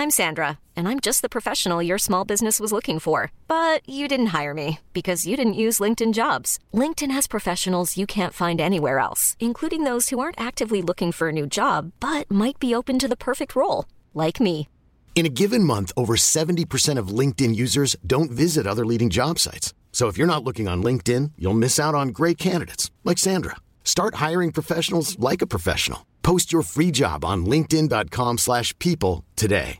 I'm Sandra, and I'm just the professional your small business was looking for. But you didn't hire me because you didn't use LinkedIn Jobs. LinkedIn has professionals you can't find anywhere else, including those who aren't actively looking for a new job, but might be open to the perfect role, like me. In a given month, over 70% of LinkedIn users don't visit other leading job sites. So if you're not looking on LinkedIn, you'll miss out on great candidates like Sandra. Start hiring professionals like a professional. Post your free job on linkedin.com/people today.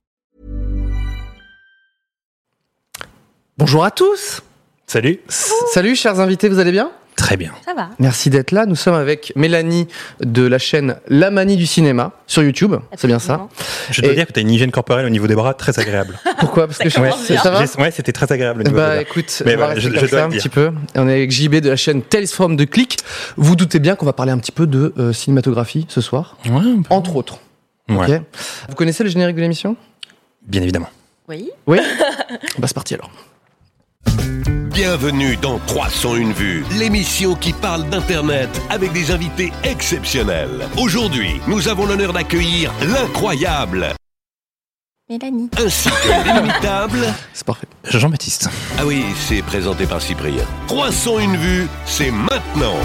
Bonjour à tous. Salut. Salut chers invités, vous allez bien ? Très bien. Ça va. Merci d'être là. Nous sommes avec Mélanie de la chaîne La Manie du cinéma sur YouTube. C'est bien ça. Je dois dire que tu as une hygiène corporelle au niveau des bras très agréable. Pourquoi ? Parce que ça va ? Ouais, c'était très agréable au niveau des bras. Écoute, mais on va voilà, rester je comme dois ça un petit peu. On est avec JB de la chaîne Tales from the Click. Vous doutez bien qu'on va parler un petit peu de cinématographie ce soir, entre autres. Ouais. Okay. Vous connaissez le générique de l'émission ? Bien évidemment. Oui. Oui. Bah c'est parti alors. Bienvenue dans 301 vues, l'émission qui parle d'Internet avec des invités exceptionnels. Aujourd'hui, nous avons l'honneur d'accueillir l'incroyable Mélanie. ainsi que l'inimitable. C'est parfait. Jean-Baptiste. Ah oui, c'est présenté par Cyprien. 301 vues, c'est maintenant.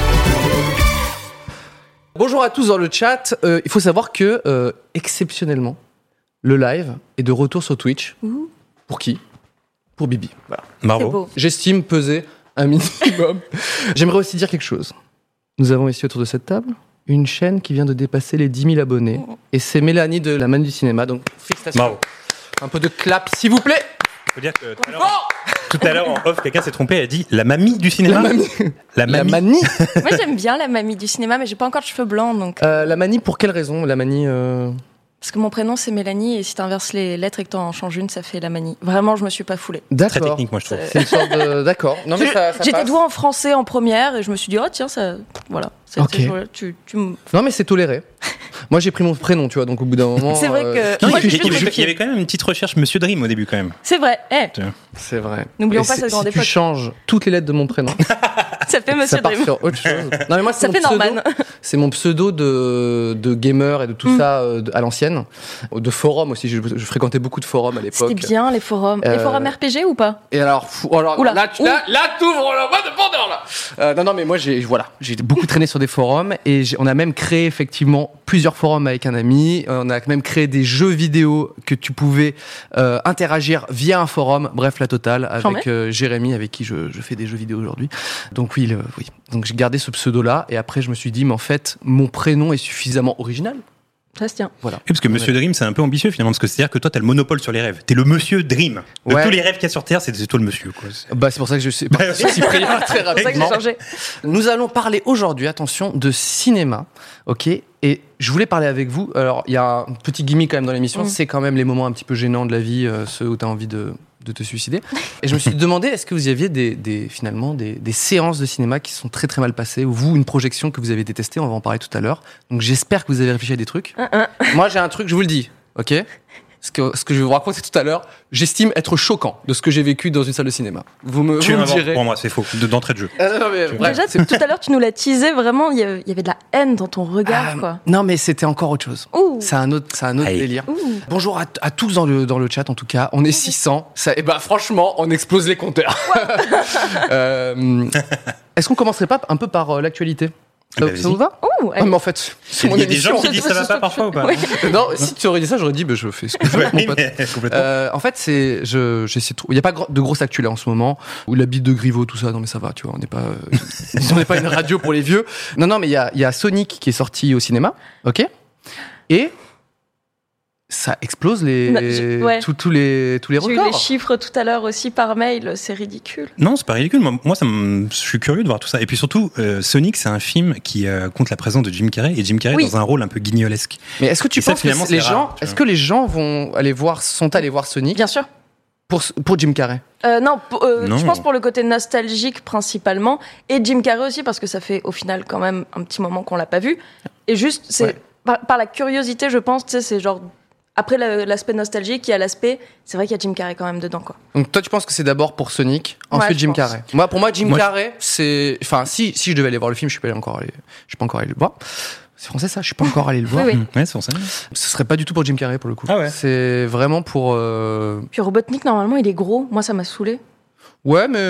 Bonjour à tous dans le chat. Il faut savoir que, exceptionnellement, le live est de retour sur Twitch. Pour qui ? Pour Bibi. Voilà. Bravo. C'est beau. J'estime peser un minimum. J'aimerais aussi dire quelque chose. Nous avons ici autour de cette table une chaîne qui vient de dépasser les 10 000 abonnés. Et c'est Mélanie de La Manie du cinéma. Donc, félicitations. Bravo. Un peu de clap, s'il vous plaît. Faut dire que tout à l'heure en off, quelqu'un s'est trompé et a dit la mamie du cinéma. La La mamie. Manie. Moi, j'aime bien la mamie du cinéma, mais j'ai pas encore de cheveux blancs, donc. La Manie, pour quelle raison ? La Manie. Parce que mon prénom, c'est Mélanie, et si t'inverses les lettres et que t'en changes une, ça fait la manie. Vraiment, je me suis pas foulée. Très D'accord. technique, moi je trouve. C'est une sorte de. D'accord. Non, mais ça J'étais passe. douée en français en première, et je me suis dit, oh tiens, ça. Voilà. Ok. Tu me. Non, mais c'est toléré. Moi, j'ai pris mon prénom, tu vois, donc au bout d'un moment. C'est vrai que. Non, Moi, il je y suis avait- il y avait quand même une petite recherche Monsieur Dream au début quand même. C'est vrai. C'est vrai. N'oublions Et pas cette grande si tu époque. changes toutes les lettres de mon prénom, Ça fait ça Monsieur part Dream. sur autre chose. Non, mais moi, c'est Ça mon fait pseudo. Norman. C'est mon pseudo de gamer et de tout ça à l'ancienne. De forum aussi. Je fréquentais beaucoup de forums à l'époque. C'était bien, les forums. Les forums RPG ou pas ? Et alors, Oula. là, t'ouvres le bois de Pandore, là. Non, mais moi, j'ai beaucoup traîné sur des forums et on a même créé effectivement plusieurs forums avec un ami. On a même créé des jeux vidéo que tu pouvais interagir via un forum. Bref, la totale avec Jérémy, avec qui je fais des jeux vidéo aujourd'hui. Donc oui. Donc j'ai gardé ce pseudo-là et après je me suis dit, mais en fait, mon prénom est suffisamment original. Ça se tient. Voilà. Oui, parce que Monsieur Dream, c'est un peu ambitieux finalement, parce que c'est-à-dire que toi, t'as le monopole sur les rêves. T'es le Monsieur Dream. De Ouais. tous les rêves qu'il y a sur Terre, c'est toi le monsieur, quoi. Bah, c'est pour ça que je suis parti sur Cyprien très C'est pour ça que j'ai rapidement. changé. Nous allons parler aujourd'hui, attention, de cinéma, ok ? Et je voulais parler avec vous. Alors, il y a un petit gimmick quand même dans l'émission. C'est quand même les moments un petit peu gênants de la vie, ceux où tu as envie de te suicider. Et je me suis demandé, est-ce que vous y aviez finalement des séances de cinéma qui sont très très mal passées, ou vous, une projection que vous avez détestée, on va en parler tout à l'heure. Donc j'espère que vous avez réfléchi à des trucs. Moi, j'ai un truc, je vous le dis, ok ? Ce que je vais vous raconter tout à l'heure, j'estime être choquant de ce que j'ai vécu dans une salle de cinéma. Vous me inventes direz. pour moi, c'est faux. D'entrée de jeu. Non, mais, bref, Déjà, c'est- tout à l'heure, tu nous l'as teasé, vraiment, il y avait de la haine dans ton regard, quoi. Non, mais c'était encore autre chose. Ouh. C'est un autre Aïe. délire. Bonjour à tous dans le chat, en tout cas. On est 600. Et ben, franchement, on explose les compteurs. Est-ce qu'on commencerait pas un peu par l'actualité ? Ça Bah, vous va ? Ouh, Ah, mais en fait, c'est mon Il y a des émission. gens qui disent ça va pas parfois ou pas Oui. Non, si tu aurais dit ça, j'aurais dit, je fais ce que je veux, mon Oui, pote. mais complètement. En fait, j'essaie de il n'y a pas de grosse actu là en ce moment, ou la bite de Griveaux, tout ça. Non, mais ça va, tu vois, on n'est pas une radio pour les vieux. Non, mais il y a Sonic qui est sorti au cinéma, ok ? Et ça explose tous les J'ai eu les records. chiffres tout à l'heure aussi par mail, c'est ridicule. Non, c'est pas ridicule. Moi, je suis curieux de voir tout ça. Et puis surtout, Sonic, c'est un film qui compte la présence de Jim Carrey, et Jim Carrey Oui. dans un rôle un peu guignolesque. Mais est-ce que tu Et ça, penses finalement, que les c'est gens, rare, tu est-ce vois. que les gens sont allés voir Sonic Bien sûr. pour Jim Carrey? Non, Non. je pense pour le côté nostalgique principalement, et Jim Carrey aussi, parce que ça fait au final quand même un petit moment qu'on l'a pas vu. Et juste, c'est Ouais. par la curiosité, je pense, tu sais, c'est genre. Après l'aspect nostalgique, il y a l'aspect. C'est vrai qu'il y a Jim Carrey quand même dedans, quoi. Donc toi, tu penses que c'est d'abord pour Sonic, Ouais, ensuite je Jim pense. Carrey. Pour moi, Jim Carrey, c'est, enfin, si je devais aller voir le film, je suis pas encore allé le voir. C'est français ça, je suis pas encore allé le voir. Oui. Ouais, c'est pour ça. Ce serait pas du tout pour Jim Carrey pour le coup. Ah ouais. C'est vraiment pour. Puis Robotnik, normalement, il est gros. Moi, ça m'a saoulé. Ouais, mais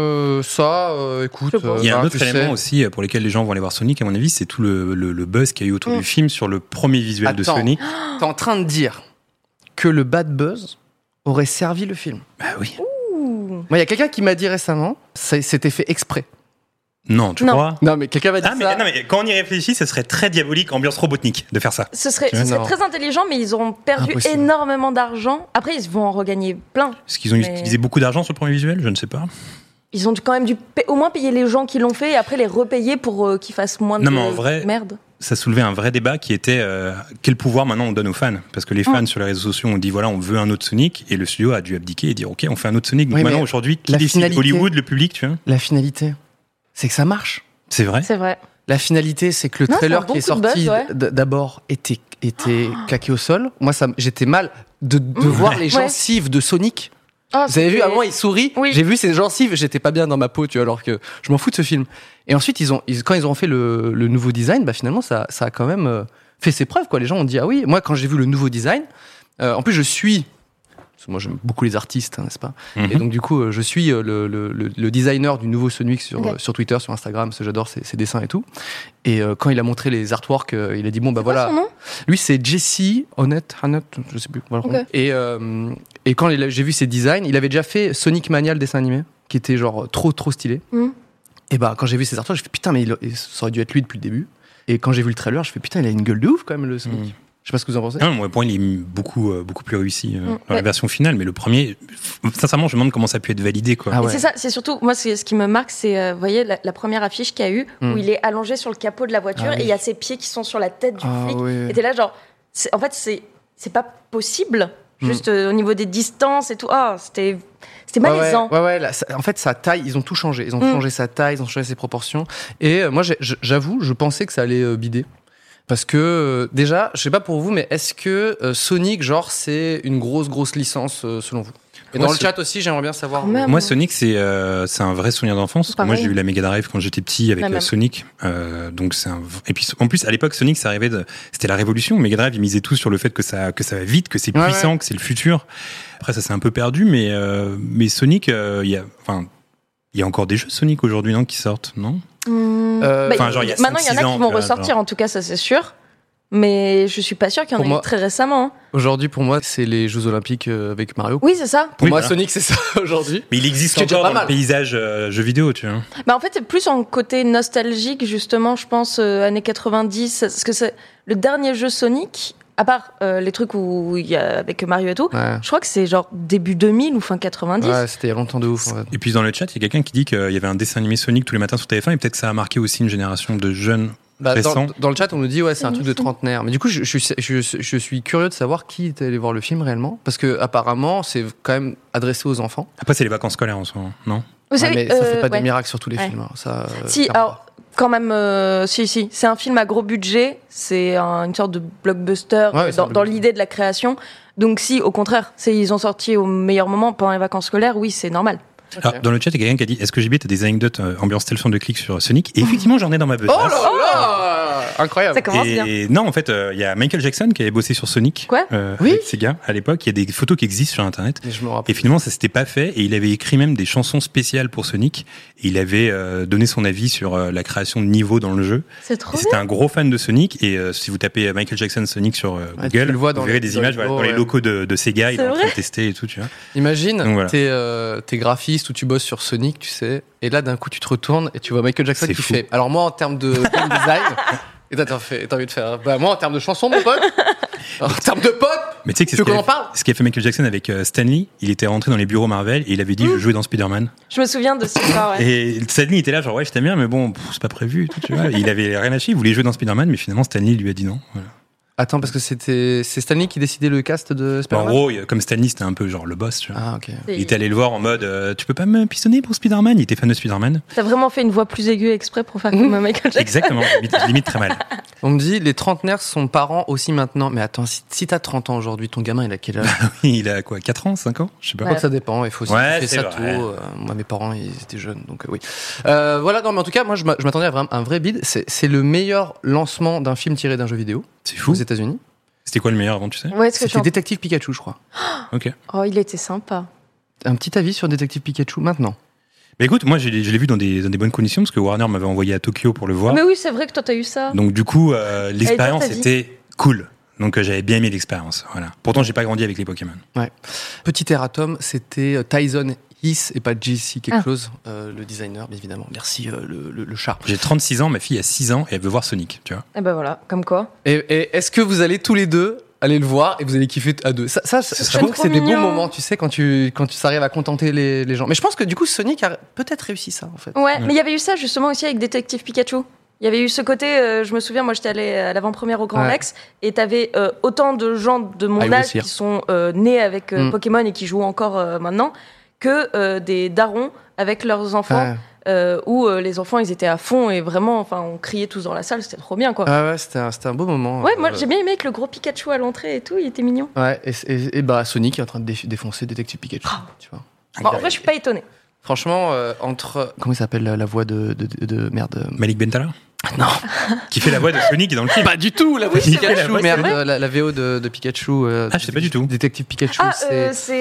écoute. Je sais pas. Il y a un voilà, autre tu élément sais. aussi pour lesquels les gens vont aller voir Sonic, à mon avis, c'est tout le buzz qu'il y a eu autour du film sur le premier visuel de Attends. Sonic. T'es en train de dire que le bad buzz aurait servi le film. Bah oui. Ouh. Moi, il y a quelqu'un qui m'a dit récemment, c'était fait exprès. Non, tu Non. crois? Non, mais quelqu'un m'a dit Ah, mais, ça. non, mais quand on y réfléchit, ça serait très diabolique, ambiance Robotnik, de faire ça. Ce serait Non. très intelligent, mais ils auront perdu Impossible. énormément d'argent. Après, ils vont en regagner plein. Est-ce qu'ils ont Mais- utilisé beaucoup d'argent sur le premier visuel? Je ne sais pas. Ils ont quand même dû au moins payer les gens qui l'ont fait et après les repayer pour qu'ils fassent moins Non, de mais en vrai- merde. Ça soulevait un vrai débat qui était quel pouvoir maintenant on donne aux fans? Parce que les fans sur les réseaux sociaux ont dit voilà, on veut un autre Sonic, et le studio a dû abdiquer et dire ok, on fait un autre Sonic. Donc Oui, maintenant, mais aujourd'hui, qui la décide? finalité- Hollywood, le public, tu vois? La finalité, c'est que ça marche. C'est vrai? C'est vrai. La finalité, c'est que le Non, c'est trailer un bon qui est coup de sorti buzz, ouais. d'abord était claqué au sol. Moi, j'étais mal de voir les gencives de Sonic. Ah, Vous avez vu, c'était- à un moment, il sourit. Oui. J'ai vu ses gencives, j'étais pas bien dans ma peau, tu vois, alors que je m'en fous de ce film. Et ensuite, quand ils ont fait le nouveau design, bah finalement, ça a quand même fait ses preuves, quoi. Les gens ont dit, ah oui, moi, quand j'ai vu le nouveau design, en plus, parce que moi, j'aime beaucoup les artistes, hein, n'est-ce pas? Mhm. Et donc, du coup, je suis le designer du nouveau Sonic Ok. sur Twitter, sur Instagram, parce que j'adore ses dessins et tout. Et quand il a montré les artworks, il a dit, bon, bah C'est quoi voilà. son nom Lui, c'est Jesse Honnête, je sais plus. Voilà. Ok. Et quand j'ai vu ses designs, il avait déjà fait Sonic Mania, le dessin animé, qui était genre trop stylé. Mhm. Et bah, quand j'ai vu ses artworks, je fais putain, mais ça aurait dû être lui depuis le début. Et quand j'ai vu le trailer, je fais putain, il a une gueule de ouf quand même, le Sonic. Mhm. Je sais pas ce que vous en pensez. Non, moi, pour moi, il est beaucoup plus réussi dans la Ouais. version finale, mais le premier, sincèrement, je me demande comment ça a pu être validé, quoi. Ah Et ouais. c'est ça, c'est surtout, moi, ce qui me marque, c'est, vous voyez, la première affiche qu'il y a eu, où il est allongé sur le capot de la voiture Ah oui. et il y a ses pieds qui sont sur la tête du Ah flic. ouais. Et t'es là, genre, en fait, c'est pas possible, juste au niveau des distances et tout. Ah, c'était malaisant. Ouais, là, en fait, sa taille, ils ont tout changé. Ils ont changé sa taille, ils ont changé ses proportions. Et moi, j'avoue, je pensais que ça allait bider. Parce que, déjà, je sais pas pour vous, mais est-ce que Sonic, genre, c'est une grosse licence, selon vous? Et Moi, dans le c'est- chat aussi, j'aimerais bien savoir. Quand même. Moi, Sonic, c'est un vrai souvenir d'enfance. Parce que moi, Pareil. j'ai eu la Mega Drive quand j'étais petit avec La même. Sonic. Donc et puis en plus, à l'époque, Sonic, ça arrivait c'était la révolution. Mega Drive, ils misaient tout sur le fait que ça va vite, que c'est Ouais, puissant, ouais. que c'est le futur. Après, ça s'est un peu perdu, mais Sonic, il y a encore des jeux Sonic aujourd'hui, non, qui sortent, non? Euh, Enfin, genre, il y a Maintenant, il y en 5-6 a qui ans, vont tu vois, ressortir, genre. en tout cas, ça c'est sûr. Mais je suis pas sûre qu'il y en Pour ait moi- eu très récemment. hein. Aujourd'hui, pour moi, c'est les Jeux Olympiques avec Mario. Oui, c'est ça. Pour Oui, moi, voilà. Sonic, c'est ça aujourd'hui. Mais il existe Ce qui est déjà encore pas dans le mal. paysage jeux vidéo, tu vois. Bah en fait, c'est plus en côté nostalgique, justement, je pense, années 90. Parce que c'est le dernier jeu Sonic, à part les trucs où il y a avec Mario et tout, Ouais. je crois que c'est genre début 2000 ou fin 90. Ouais, c'était il y a longtemps de ouf. En fait. Et puis dans le chat, il y a quelqu'un qui dit qu'il y avait un dessin animé Sonic tous les matins sur TF1 et peut-être que ça a marqué aussi une génération de jeunes. Bah, Récent. dans le chat, on nous dit ouais, c'est un truc de Récent. trentenaire. Mais du coup, je suis curieux de savoir qui est allé voir le film réellement, parce que apparemment, c'est quand même adressé aux enfants. Après, c'est les vacances scolaires en ce moment, non? Vous Ouais, savez, mais ça fait pas ouais. des miracles sur tous les Ouais. films. hein. Ça, Si, clairement alors, quand même, si. C'est un film à gros budget, c'est une sorte de blockbuster Ouais, c'est un dans blockbuster. l'idée de la création. Donc si, au contraire, ils ont sorti au meilleur moment pendant les vacances scolaires, oui, c'est normal. pas. Alors, dans le chat, il y a quelqu'un qui a dit est-ce que JB, t'as des anecdotes ambiance tel son de clic sur Sonic? Et effectivement, j'en ai dans ma besace. Oh là là Incroyable. Ça commence bien. Et non, en fait, il y a Michael Jackson qui avait bossé sur Sonic. Quoi Oui. Avec Sega à l'époque. Il y a des photos qui existent sur Internet. Mais je me Et rappelle. finalement, ça s'était pas fait. Et il avait écrit même des chansons spéciales pour Sonic. Et il avait donné son avis sur la création de niveaux dans le jeu. C'est trop Et c'était un gros fan de Sonic. Et si vous tapez Michael Jackson Sonic sur Ouais, tu Google, le vois dans vous verrez les- des dans images les voilà, dans logos, les ouais. locaux de Sega. Il est C'est en train vrai de tester et tout, tu vois. Imagine, Donc voilà. t'es graphiste ou tu bosses sur Sonic, tu sais, et là d'un coup tu te retournes et tu vois Michael Jackson C'est qui fou. fait. Alors moi en termes de game design, et t'as envie de faire. Bah moi en termes de chanson, mon pote. En termes de pote. Mais tu sais que Tu veux qu'on en parle ce qu'a fait Michael Jackson avec Stanley, il était rentré dans les bureaux Marvel et il avait dit je veux jouer dans Spider-Man. Je me souviens de cette histoire, ouais. Et Stanley était là genre ouais je t'aime bien mais bon c'est pas prévu et tout, tu vois. Et il avait rien lâché, il voulait jouer dans Spider-Man mais finalement Stanley lui a dit non. Voilà. Attends, parce que c'est Stanley qui décidait le cast de En Spider-Man. gros, comme Stanley, c'était un peu genre le boss, tu vois. Ah, ok. Il était allé le voir en mode tu peux pas me pistonner pour Spider-Man. Il était fan de Spider-Man. T'as vraiment fait une voix plus aiguë exprès pour faire comme Michael Jackson. Exactement, limite très mal. On me dit, les trentenaires sont parents aussi maintenant. Mais attends, si t'as 30 ans aujourd'hui, ton gamin, il a quel âge? Il a quoi, 4 ans, 5 ans? Je sais pas. Ouais. Ça dépend, il faut aussi Ouais, faire c'est ça vrai. tôt. Moi, mes parents, ils étaient jeunes, donc oui. Voilà, non, mais en tout cas, moi, je m'attendais à un vrai bid. C'est le meilleur lancement d'un film tiré d'un jeu vidéo C'est aux fou. États-Unis. C'était quoi le meilleur avant, tu sais? Ouais, est-ce que tu C'était Détective Pikachu, je crois. Ok. Oh, il était sympa. Un petit avis sur Détective Pikachu maintenant. Mais écoute, moi je l'ai vu dans des bonnes conditions parce que Warner m'avait envoyé à Tokyo pour le voir. Mais oui, c'est vrai que toi, t'as eu ça. Donc du coup, l'expérience ta vie. était cool. Donc j'avais bien aimé l'expérience. Voilà. Pourtant, j'ai pas grandi avec les Pokémon. Petit erratum, c'était Tyson Hiss et pas JC quelque chose, le designer, bien évidemment. Merci le chat. J'ai 36 ans, ma fille a 6 ans et elle veut voir Sonic, tu vois. Et ben voilà, comme quoi. Et est-ce que vous allez tous les deux aller le voir et vous allez kiffer à deux? Ça je serait trouve que trop c'est des bons mignon. moments, tu sais, quand tu arrives à contenter les gens. Mais je pense que du coup, Sonic a peut-être réussi ça, en fait. Ouais, mais il y avait eu ça justement aussi avec Détective Pikachu. Il y avait eu ce côté, je me souviens, moi j'étais allée à l'avant-première au Grand Ouais. Rex et t'avais autant de gens de mon Ah, âge aussi. qui sont nés avec Mm. Pokémon et qui jouent encore maintenant que des darons avec leurs enfants Ouais. où les enfants ils étaient à fond et vraiment, enfin, on criait tous dans la salle, c'était trop bien quoi. Ah ouais, c'était un beau moment. Ouais, moi j'ai bien aimé avec le gros Pikachu à l'entrée et tout, il était mignon. Ouais, et bah Sonic est en train de défoncer Détective Pikachu, tu vois. Bon, en vrai, je suis pas étonnée. Franchement, entre comment il s'appelle la voix de merde. Malik Bentala Non, qui fait la voix de Sonic dans le film. pas du tout la voix de Oui, c'est vrai, Pikachu, la voix, merde, c'est la VO de Pikachu. Ah, je sais pas du tout. Détective Pikachu, Ah, c'est c'est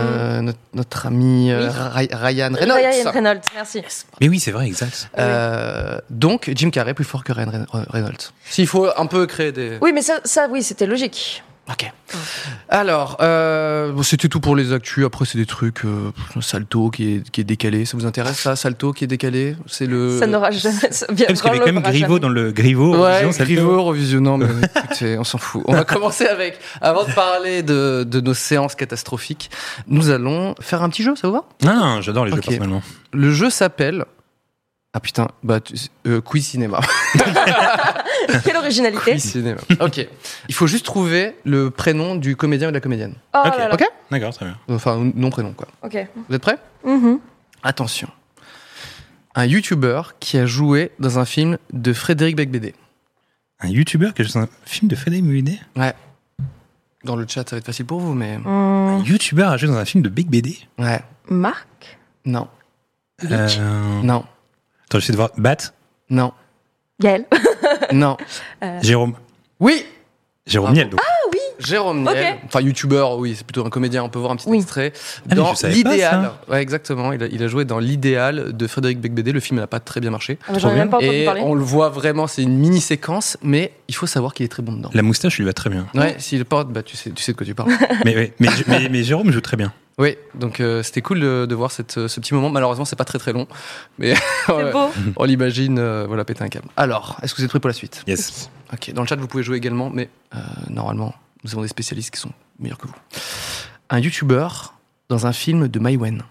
notre ami Oui. Ryan Reynolds. Ryan Reynolds, merci. Mais oui, c'est vrai, exact. Donc Jim Carrey plus fort que Ryan Reynolds. S'il faut un peu créer des. Oui, mais ça oui, c'était logique. Ok. Alors, c'était tout pour les actus. Après, c'est des trucs. Salto qui est décalé. Ça vous intéresse ça, Salto qui est décalé? C'est le. Ça n'aura jamais. Parce qu'il y avait quand même Griveaux dans le Griveaux. Ouais, Vision, ça le fait. Griveaux, revisionnant, mais écoutez, on s'en fout. On va commencer avec, avant de parler de nos séances catastrophiques, nous allons faire un petit jeu, ça vous va? Ah, j'adore les jeux Ok. personnellement. Le jeu s'appelle... Ah putain, Quiz Cinéma. Quelle originalité. Quiz Cinéma. Ok. Il faut juste trouver le prénom du comédien ou de la comédienne. Oh Ok. là là. Ok? D'accord, très bien. Enfin, non prénom, quoi. Ok. Vous êtes prêts? Mhm. Attention. Un YouTuber qui a joué dans un film de Frédéric Becbédé. Un YouTuber qui a joué dans un film de Frédéric Becbédé. Ouais. Dans le chat, ça va être facile pour vous, mais... Un YouTuber a joué dans un film de Becbédé. Ouais. Marc. Non. Attends, Non. j'essaie de voir. Bat. Non. Gaël. Non. Jérôme. Oui! Jérôme Niel. Donc. Jérôme Niel, Ok. enfin youtubeur, oui, c'est plutôt un comédien, on peut voir un petit Oui. extrait. mais Dans je savais l'idéal, pas ouais, exactement, il a joué dans l'idéal de Frédéric Becbédé, le film n'a pas très bien marché. Ah bah, j'en ai bien. même pas entendu Et parler. on le voit vraiment, c'est une mini-séquence, mais il faut savoir qu'il est très bon dedans. La moustache lui va très bien. Ouais, s'il porte, bah, tu sais de quoi tu parles. mais Jérôme joue très bien. Oui, donc c'était cool de voir ce petit moment. Malheureusement, c'est pas très long, mais C'est beau. on l'imagine voilà, péter un câble. Alors, est-ce que vous êtes prêts pour la suite? Yes. Ok, dans le chat, vous pouvez jouer également, mais normalement, nous avons des spécialistes qui sont meilleurs que vous. Un YouTuber dans un film de Maïwen.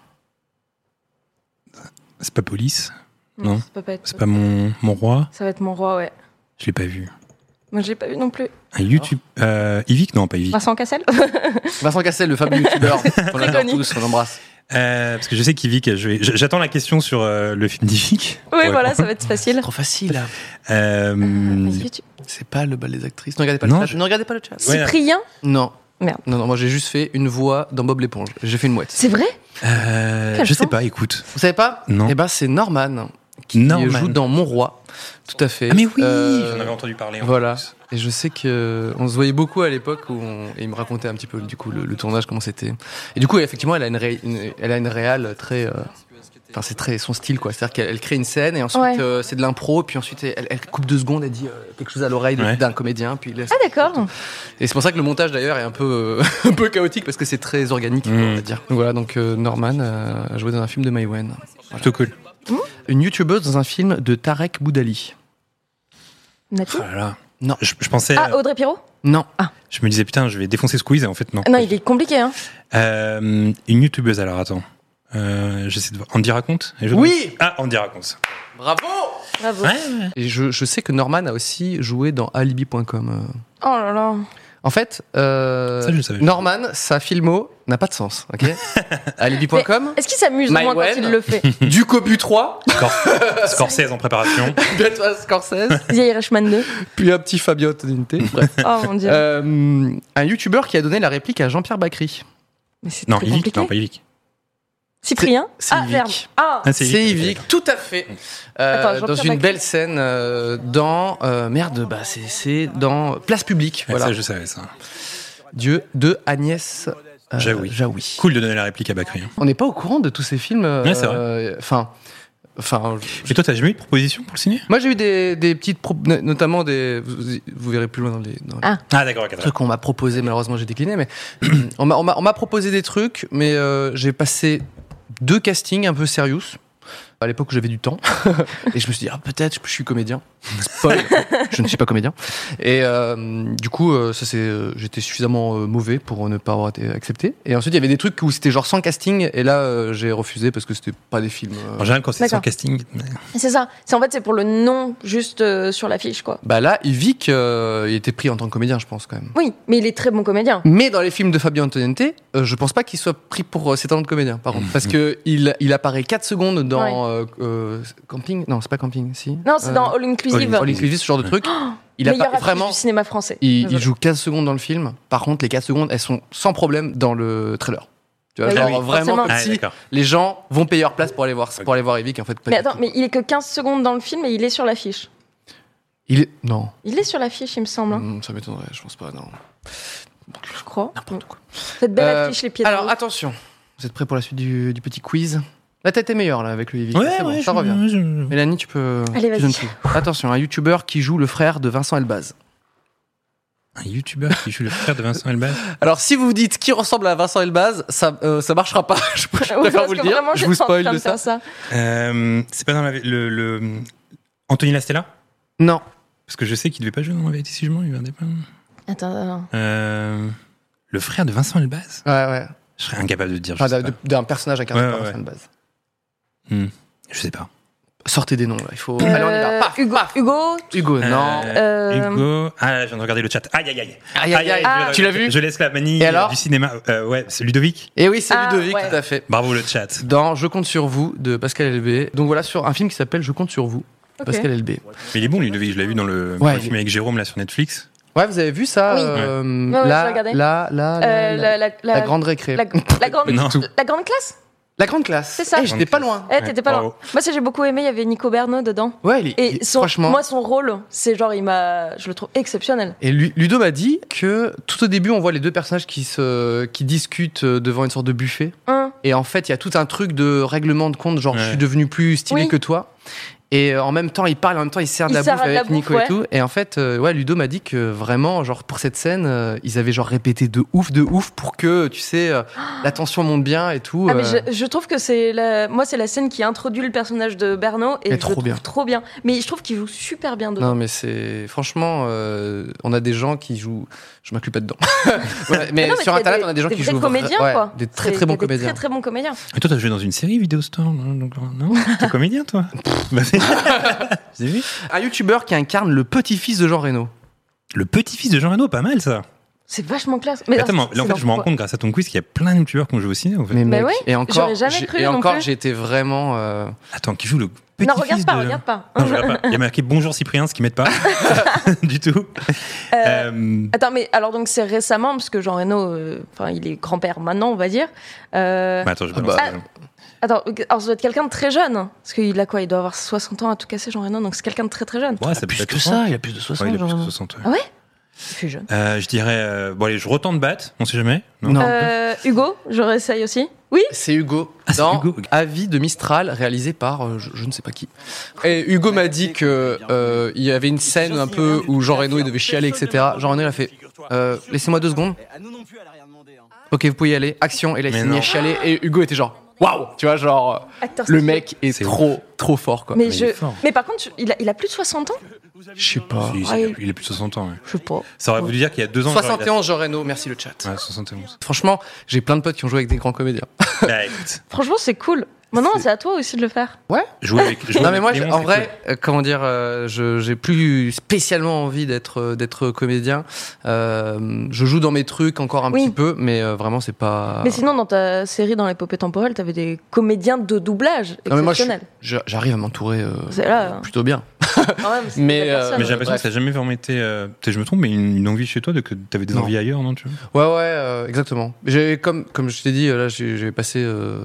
C'est pas Police. Non. Ça peut pas être. C'est pas mon roi. Ça va être mon roi, ouais. Je l'ai pas vu. Moi, je l'ai pas vu non plus. Un YouTube. Yvick? Non, pas Yvick. Vincent Cassel. Vincent Cassel, le fameux YouTuber. On l'adore connu. tous, on l'embrasse. Parce que je sais qu'Yvick a joué. J'attends la question sur le film d'Yvick. Oui, Ouais. voilà, ça va être facile. Trop facile. YouTube. C'est pas le bal des actrices. Ne regardez pas Non, le chat. Ne regardez pas le chat. Ouais. Cyprien. Non. Merde. Non, moi j'ai juste fait une voix dans Bob l'éponge. J'ai fait une mouette. C'est vrai. Je sais chance. pas, écoute. Vous savez pas? Non. Eh ben c'est Norman qui Norman. joue dans Mon Roi. Tout à fait. Ah, mais oui, Euh, j'en avais entendu parler. en Voilà. plus. Et je sais que on se voyait beaucoup à l'époque où et il me racontait un petit peu du coup le tournage comment c'était. Et du coup effectivement elle a une réal très enfin c'est très son style quoi. C'est-à-dire qu'elle crée une scène et ensuite Ouais. c'est de l'impro puis ensuite elle coupe 2 secondes, elle dit quelque chose à l'oreille Ouais. d'un comédien puis il laisse. Ah d'accord. Et c'est pour ça que le montage d'ailleurs est un peu un peu chaotique parce que c'est très organique on va dire. Donc voilà donc Norman a joué dans un film de Maïwen. Plutôt cool. Une youtubeuse dans un film de Tarek Boudali. Nati. Oh là là. Non. Je pensais. Ah, Audrey Pirot. Non. Je me disais, putain, je vais défoncer ce quiz et en fait, non. Non, il est compliqué, hein. Une youtubeuse, alors attends. J'essaie de voir. Andy raconte. Oui. Andy raconte. Bravo. Bravo. Ouais. Et je sais que Norman a aussi joué dans Alibi.com. Oh là là. En fait, Ça, je le savais. Norman, sa filmo n'a pas de sens, ok. Alibi.com, Est-ce qu'il s'amuse au moins quand Maïwen. il le fait? du Cobu 3, Scorsese en préparation. bientôt à Scorsese, The Irishman 2. puis un petit Fabio Toninte. Bref. Oh mon dieu. Un youtubeur qui a donné la réplique à Jean-Pierre Bacry. Mais c'est Non, très Yvick. compliqué. Non, pas Yvick. Cyprien. c'est Ah Yvick. merde. Ah. Ah, C'est Yvick, tout à fait. Attends, Dans Jean-Pierre une Bacry. belle scène dans c'est dans Place Publique. Ouais, Voilà. ça, je savais ça. Dieu de Agnès Jaoui. Jaoui. Cool de donner la réplique à Bakri. On n'est pas au courant de tous ces films. Ouais, c'est vrai. Enfin, Et toi, t'as jamais eu de proposition pour le ciné? moi j'ai eu des petites, notamment des. Vous verrez plus loin dans les Ah. Ah, d'accord, ok. trucs qu'on m'a proposé. Malheureusement, j'ai décliné, mais on m'a proposé des trucs, mais j'ai passé 2 castings un peu sérieux. À l'époque où j'avais du temps, et je me suis dit peut-être je suis comédien. Spoil, je ne suis pas comédien. Et du coup, j'étais suffisamment mauvais pour ne pas avoir été accepté. Et ensuite, il y avait des trucs où c'était genre sans casting, et là, j'ai refusé parce que c'était pas des films. En général, quand c'est sans D'accord. casting. C'est ça. C'est pour le nom juste sur l'affiche quoi. Bah là, Yvick, il était pris en tant que comédien, je pense quand même. Oui, mais il est très bon comédien. Mais dans les films de Fabio Antoniente, je pense pas qu'il soit pris pour ses talents de comédien, par contre, parce que il apparaît 4 secondes dans Camping. Non, c'est pas Camping, si. Non, c'est dans All Inclusive. All Inclusive, ce genre de truc. Il Meilleure apparaît affiche vraiment. du cinéma français. Il Désolé. joue 15 secondes dans le film. Par contre, les 4 secondes, elles sont sans problème dans le trailer. Tu vois, Oui, genre oui, vraiment forcément. comme Ah, si d'accord. les gens vont payer leur place pour aller voir Yvick, en fait. Pas Mais du attends, tout. mais il est que 15 secondes dans le film et il est sur l'affiche. Il est. Non. Il est sur l'affiche, il me semble. Hein. Ça m'étonnerait, je pense pas, non. Je crois. N'importe quoi. Cette belle affiche, les pieds de Alors, veau. attention. Vous êtes prêts pour la suite du petit quiz? La tête est meilleure, là, avec le Yvick. Ouais, C'est bon, ouais, ça revient. Mélanie, tu peux. Allez, tu vas-y. donnes tout. Attention, un youtubeur qui joue le frère de Vincent Elbaz. Un youtubeur qui joue le frère de Vincent Elbaz. Alors, si vous vous dites qui ressemble à Vincent Elbaz, ça marchera pas. Je Oui, préfère parce vous le que dire. vraiment, Je j'étais vous en train spoil de de faire ça. C'est pas dans le Anthony Lastella? Non. Parce que je sais qu'il devait pas jouer dans La Vérité si je mens, il vendait pas. Attends. Le frère de Vincent Elbaz? Ouais. Je serais incapable de te dire. Je Enfin, sais pas. d'un personnage incarné Ouais, par ouais, Vincent Elbaz. Je sais pas. Sortez des noms, là. Il faut. Allez, on y va. Paf, Hugo. paf. Hugo. Hugo, non. Hugo. Ah, je viens de regarder le chat. Aïe, aïe, aïe. Aïe, aïe, aïe. Ah. Tu l'as vu? Je laisse la manie Et alors du cinéma. Ouais, c'est Ludovic. Et oui, c'est Ah, Ludovic, ouais. tout à fait. Bravo le chat. Dans Je compte sur vous de Pascal Elbé. Donc voilà, sur un film qui s'appelle Je compte sur vous. Ok. Pascal Elbé. Mais il est bon Ludovic, je l'ai vu dans le Ouais, film avec Jérôme là sur Netflix. Ouais, vous avez vu ça Oui. euh, Ouais, je l'ai regardé. la grande récré. La grande, Non. la grande classe. La grande classe. C'est ça. Eh, j'étais pas loin. Eh, t'étais pas loin. bravo. Moi, ça, j'ai beaucoup aimé. Il y avait Nico Bernot dedans. Ouais, Et franchement. moi, son rôle, c'est genre, je le trouve exceptionnel. Et Ludo m'a dit que tout au début, on voit les deux personnages qui discutent devant une sorte de buffet. Et en fait, il y a tout un truc de règlement de compte, genre Ouais. je suis devenu plus stylé Oui. que toi. Et en même temps, il parle, en même temps, il sert de Il la sert bouffe à de la avec Nico bouffe, et tout. Et en fait, ouais, Ludo m'a dit que vraiment, genre pour cette scène, ils avaient genre répété de ouf pour que, tu sais, la tension monte bien et tout. Ah, mais je trouve que c'est la scène qui introduit le personnage de Bernot et Mais je trop le trouve bien. trop bien. Mais je trouve qu'il joue super bien dedans. Non, mais c'est franchement, on a des gens qui jouent. Je m'inclus pas dedans. Ouais, mais Non, sur il y a Internet, on a des gens qui vrais jouent comédiens, ouais, quoi. des très bons Il y a des comédiens. Très très bons comédiens. Et toi, t'as joué dans une série Vidéo Store, non? T'es comédien, toi? Bah, c'est- Vous avez vu? Un youtubeur qui incarne le petit-fils de Jean Reno. Le petit-fils de Jean Reno, pas mal ça. C'est vachement classe. Mais Attends, non, là en fait, je me rends compte grâce à ton quiz qu'il y a plein de youtubeurs qui ont joué au ciné. En fait. Mais mec, ouais, et encore, j'aurais jamais cru non plus. j'ai été vraiment. Attends, qui joue le Non, petit-fils regarde pas, de... regarde pas. Non, je regarde pas. Il y a marqué Bonjour Cyprien, ce qui m'aide pas du tout. Attends, mais alors donc c'est récemment, parce que Jean Reno, il est grand-père maintenant, on va dire. Bah, attends, je balance. Attends, alors ça doit être quelqu'un de très jeune. Parce qu'il a quoi? Il doit avoir 60 ans à tout casser, Jean Reno, donc c'est quelqu'un de très très jeune. Ouais, ça peut Plus être que 30. ça, il a plus de 60 Ouais, il a plus Jean de Reno. 60. Ouais. Ah ouais? Il fait jeune. Je dirais. Bon, allez, je retente de battre, on sait jamais. Non. Hugo, je réessaye aussi. Oui? C'est Hugo. Ah, c'est dans Hugo, ok. Avis de Mistral, réalisé par je ne sais pas qui. Et Hugo m'a dit que il y avait une scène un peu où Jean Reno il devait chialer, etc. Jean Reno il a fait laissez-moi 2 secondes. Ok, vous pouvez y aller. Action. Et là il Mais s'est mis à non. chialer. Et Hugo était genre waouh, tu vois, genre, Acteur le studio. mec est C'est trop fort, quoi. Mais, il est fort. mais par contre, il a plus de 60 ans. Je sais pas. Si, Ouais. il est plus de 60 ans. Ouais. Je sais pas. Ça aurait voulu dire qu'il y a 2 ans. 71, Jean Reno, merci le chat. Ouais, 71. Franchement, j'ai plein de potes qui ont joué avec des grands comédiens. Bah, écoute, Franchement, c'est cool. Maintenant, c'est à toi aussi de le faire. jouer avec. Non mais moi, Clément, en c'est vrai, comment dire, j'ai plus spécialement envie d'être comédien. Je joue dans mes trucs encore un Oui. petit peu, mais vraiment c'est pas. Mais sinon, dans ta série, dans l'épopée temporelle, t'avais des comédiens de doublage Non, mais moi, exceptionnels. j'arrive à m'entourer C'est là, hein. plutôt bien. Quand même, c'est Mais, des belles personnes. Mais j'ai l'impression Bref. que ça n'a jamais vraiment été. Peut-être je me trompe, mais une envie chez toi de que tu avais des Non. envies ailleurs, non tu vois Ouais, exactement. J'ai comme je t'ai dit, là, j'ai passé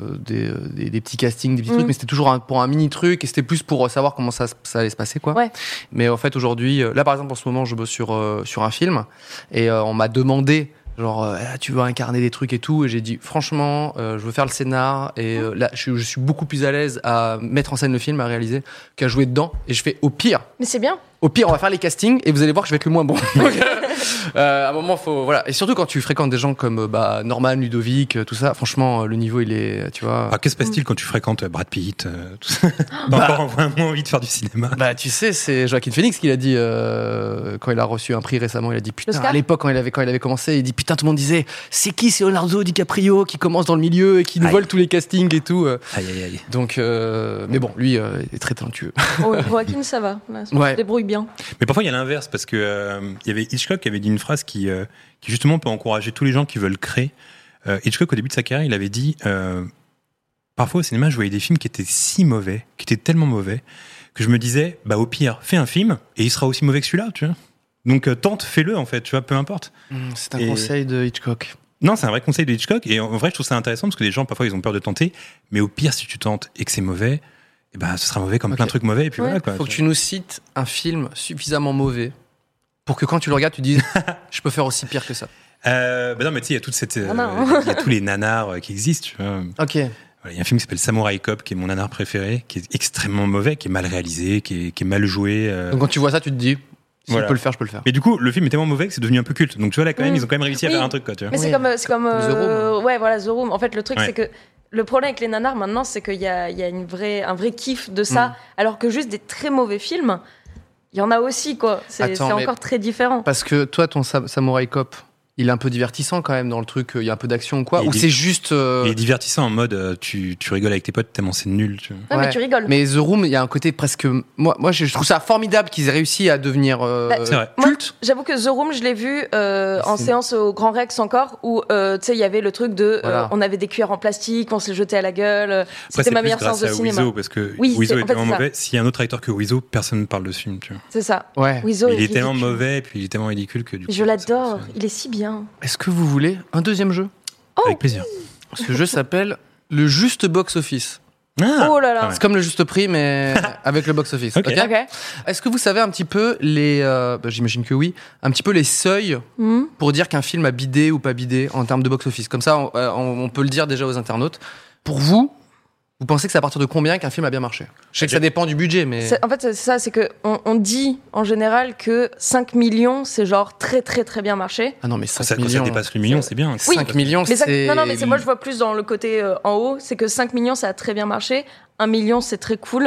des petits castings, des petits trucs, mais c'était toujours pour un mini truc et c'était plus pour savoir comment ça allait se passer, quoi. Ouais. Mais en fait, aujourd'hui, là, par exemple, en ce moment, je bosse sur un film et on m'a demandé. Genre, tu veux incarner des trucs et tout, et j'ai dit, franchement, je veux faire le scénar, et là, je suis beaucoup plus à l'aise à mettre en scène le film, à réaliser, qu'à jouer dedans. Et je fais, au pire, Mais c'est bien. on va faire les castings, et vous allez voir que je vais être le moins bon. Donc, à un moment, faut, voilà. Et surtout quand tu fréquentes des gens comme Norman, Ludovic, tout ça, franchement, le niveau, il est, tu vois. Que se passe-t-il quand tu fréquentes Brad Pitt tout ça T'as encore vraiment envie de faire du cinéma Bah, tu sais, c'est Joaquin Phoenix qui l'a dit quand il a reçu un prix récemment. Il a dit putain, L'Oscar à l'époque quand il avait commencé, il dit putain, tout le monde disait c'est qui, c'est Leonardo DiCaprio qui commence dans le milieu et qui nous Aïe. vole tous les castings et tout. Aïe, aïe, aïe. Donc, mais bon, lui est très talentueux. Oh, Joaquin, ça va. Là, ça Ouais. se débrouille bien. Mais parfois, il y a l'inverse, parce que il y avait Hitchcock qui avait dit une phrase qui justement peut encourager tous les gens qui veulent créer. Hitchcock, au début de sa carrière, il avait dit parfois au cinéma, je voyais des films qui étaient si mauvais, qui étaient tellement mauvais, que je me disais, bah au pire, fais un film et il sera aussi mauvais que celui-là, tu vois. Donc tente, fais-le en fait, tu vois, peu importe. C'est un Et- conseil de Hitchcock. Non, c'est un vrai conseil de Hitchcock, et en vrai, je trouve ça intéressant parce que les gens parfois ils ont peur de tenter, mais au pire, si tu tentes et que c'est mauvais, eh ben, ce sera mauvais comme Ok. plein de trucs mauvais, et puis Ouais. voilà quoi. Faut que tu nous cites un film suffisamment mauvais pour que quand tu le regardes, tu dises je peux faire aussi pire que ça. Bah non, mais tu sais, il y a toute cette, Nanar. il y a tous les nanars qui existent, tu vois. Ok. Voilà, il y a un film qui s'appelle Samurai Cop, qui est mon nanar préféré, qui est extrêmement mauvais, qui est mal réalisé, qui est mal joué. Donc quand tu vois ça, tu te dis si Voilà. je peux le faire, je peux le faire. Mais du coup, le film est tellement mauvais que c'est devenu un peu culte. Donc tu vois, là, quand même, ils ont quand même réussi à Oui. faire un truc, quoi, tu vois. Mais Oui. c'est comme The Room. ouais, voilà, The Room. En fait, le truc, Ouais. c'est que le problème avec les nanars maintenant, c'est qu'il y a un vrai kiff de ça, alors que juste des très mauvais films, il y en a aussi, quoi. C'est Attends, mais- encore très différent. Parce que toi, ton Samurai Cop, il est un peu divertissant quand même dans le truc, il y a un peu d'action ou quoi, Il ou est- c'est juste. Il est divertissant en mode, tu rigoles avec tes potes tellement c'est nul, tu vois. Ouais, mais tu rigoles. Mais The Room, il y a un côté presque. Moi, je trouve ça formidable qu'ils aient réussi à devenir C'est vrai. Moi, culte. j'avoue que The Room, je l'ai vu en C'est- séance au Grand Rex encore, où tu sais, il y avait le truc de, Voilà. on avait des cuillères en plastique, on se les jetait à la gueule. Après, C'était c'est ma plus meilleure séance grâce de à cinéma. Wiseau, parce que Oui, Wiseau c'est- est en fait, tellement c'est ça. mauvais. S'il y a un autre acteur que Wiseau, personne ne parle de ce film, tu vois. C'est ça. Ouais. Wiseau Il est tellement ridicule. mauvais, et puis il est tellement ridicule que du coup. Je l'adore, il est si bien. Est-ce que vous voulez un deuxième jeu? Avec plaisir. Ce jeu s'appelle le juste box-office. Ah, Oh là là. pas mal. C'est comme le juste prix, mais avec le box-office. Ok. ok Ok. Est-ce que vous savez un petit peu les. J'imagine que oui. Un petit peu les seuils Hmm. pour dire qu'un film a bidé ou pas bidé en termes de box-office. Comme ça, on peut le dire déjà aux internautes. Pour vous, vous pensez que c'est à partir de combien qu'un film a bien marché? Je sais que ça dépend du budget, mais. En fait, c'est ça, c'est que on dit en général que 5 millions, c'est genre très très très bien marché. Ah non, mais 5 Quand ça millions. dépasse le million, c'est bien. 5 millions, Mais c'est. non, mais moi je vois plus dans le côté en haut, c'est que 5 millions ça a très bien marché, 1 million c'est très cool.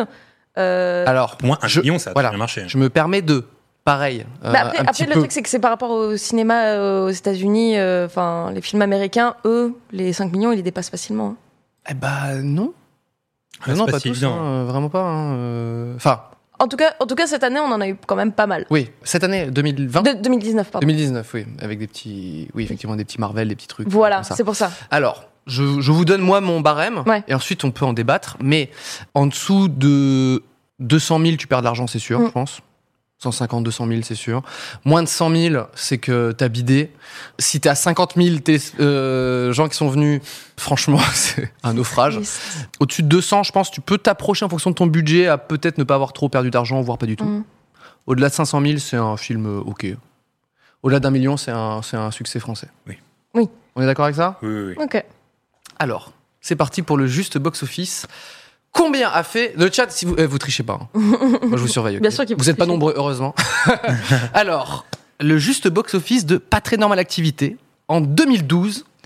Alors, Pour moi, un je- million, ça a voilà. très bien marché. je me permets de. Pareil. Bah un petit après le peu. truc c'est que c'est par rapport au cinéma aux États-Unis, enfin les films américains, eux, les 5 millions ils les dépassent facilement. hein. Eh bah, non. Ouais, non, c'est pas si tous. évident. hein, vraiment pas. Enfin, En tout cas cette année on en a eu quand même pas mal. oui. Cette année, 2020. 2019 pardon. 2019, oui. Avec des petits. Oui, effectivement, des petits Marvel, des petits trucs. Voilà, comme ça. c'est pour ça. Alors, je vous donne moi mon barème, Ouais. et ensuite on peut en débattre, mais en dessous de 200 000, tu perds de l'argent, c'est sûr, je pense. 150, 200 000, c'est sûr. Moins de 100 000, c'est que t'as bidé. Si t'es à 50 000, t'es gens qui sont venus, franchement, c'est un naufrage. Triste. Au-dessus de 200, je pense, tu peux t'approcher en fonction de ton budget à peut-être ne pas avoir trop perdu d'argent, voire pas du tout. Mhm. Au-delà de 500 000, c'est un film OK. Au-delà d'1 million, c'est un succès français. Oui. Oui. On est d'accord avec ça? Oui, oui, oui. Ok. Alors, c'est parti pour le juste box-office. Combien a fait le chat? Si vous trichez pas, hein. Moi je vous surveille. ok. Bien sûr qu'il faut vous êtes pas tricher. nombreux, heureusement. Alors, le juste box-office de Pas très normale activité en 2012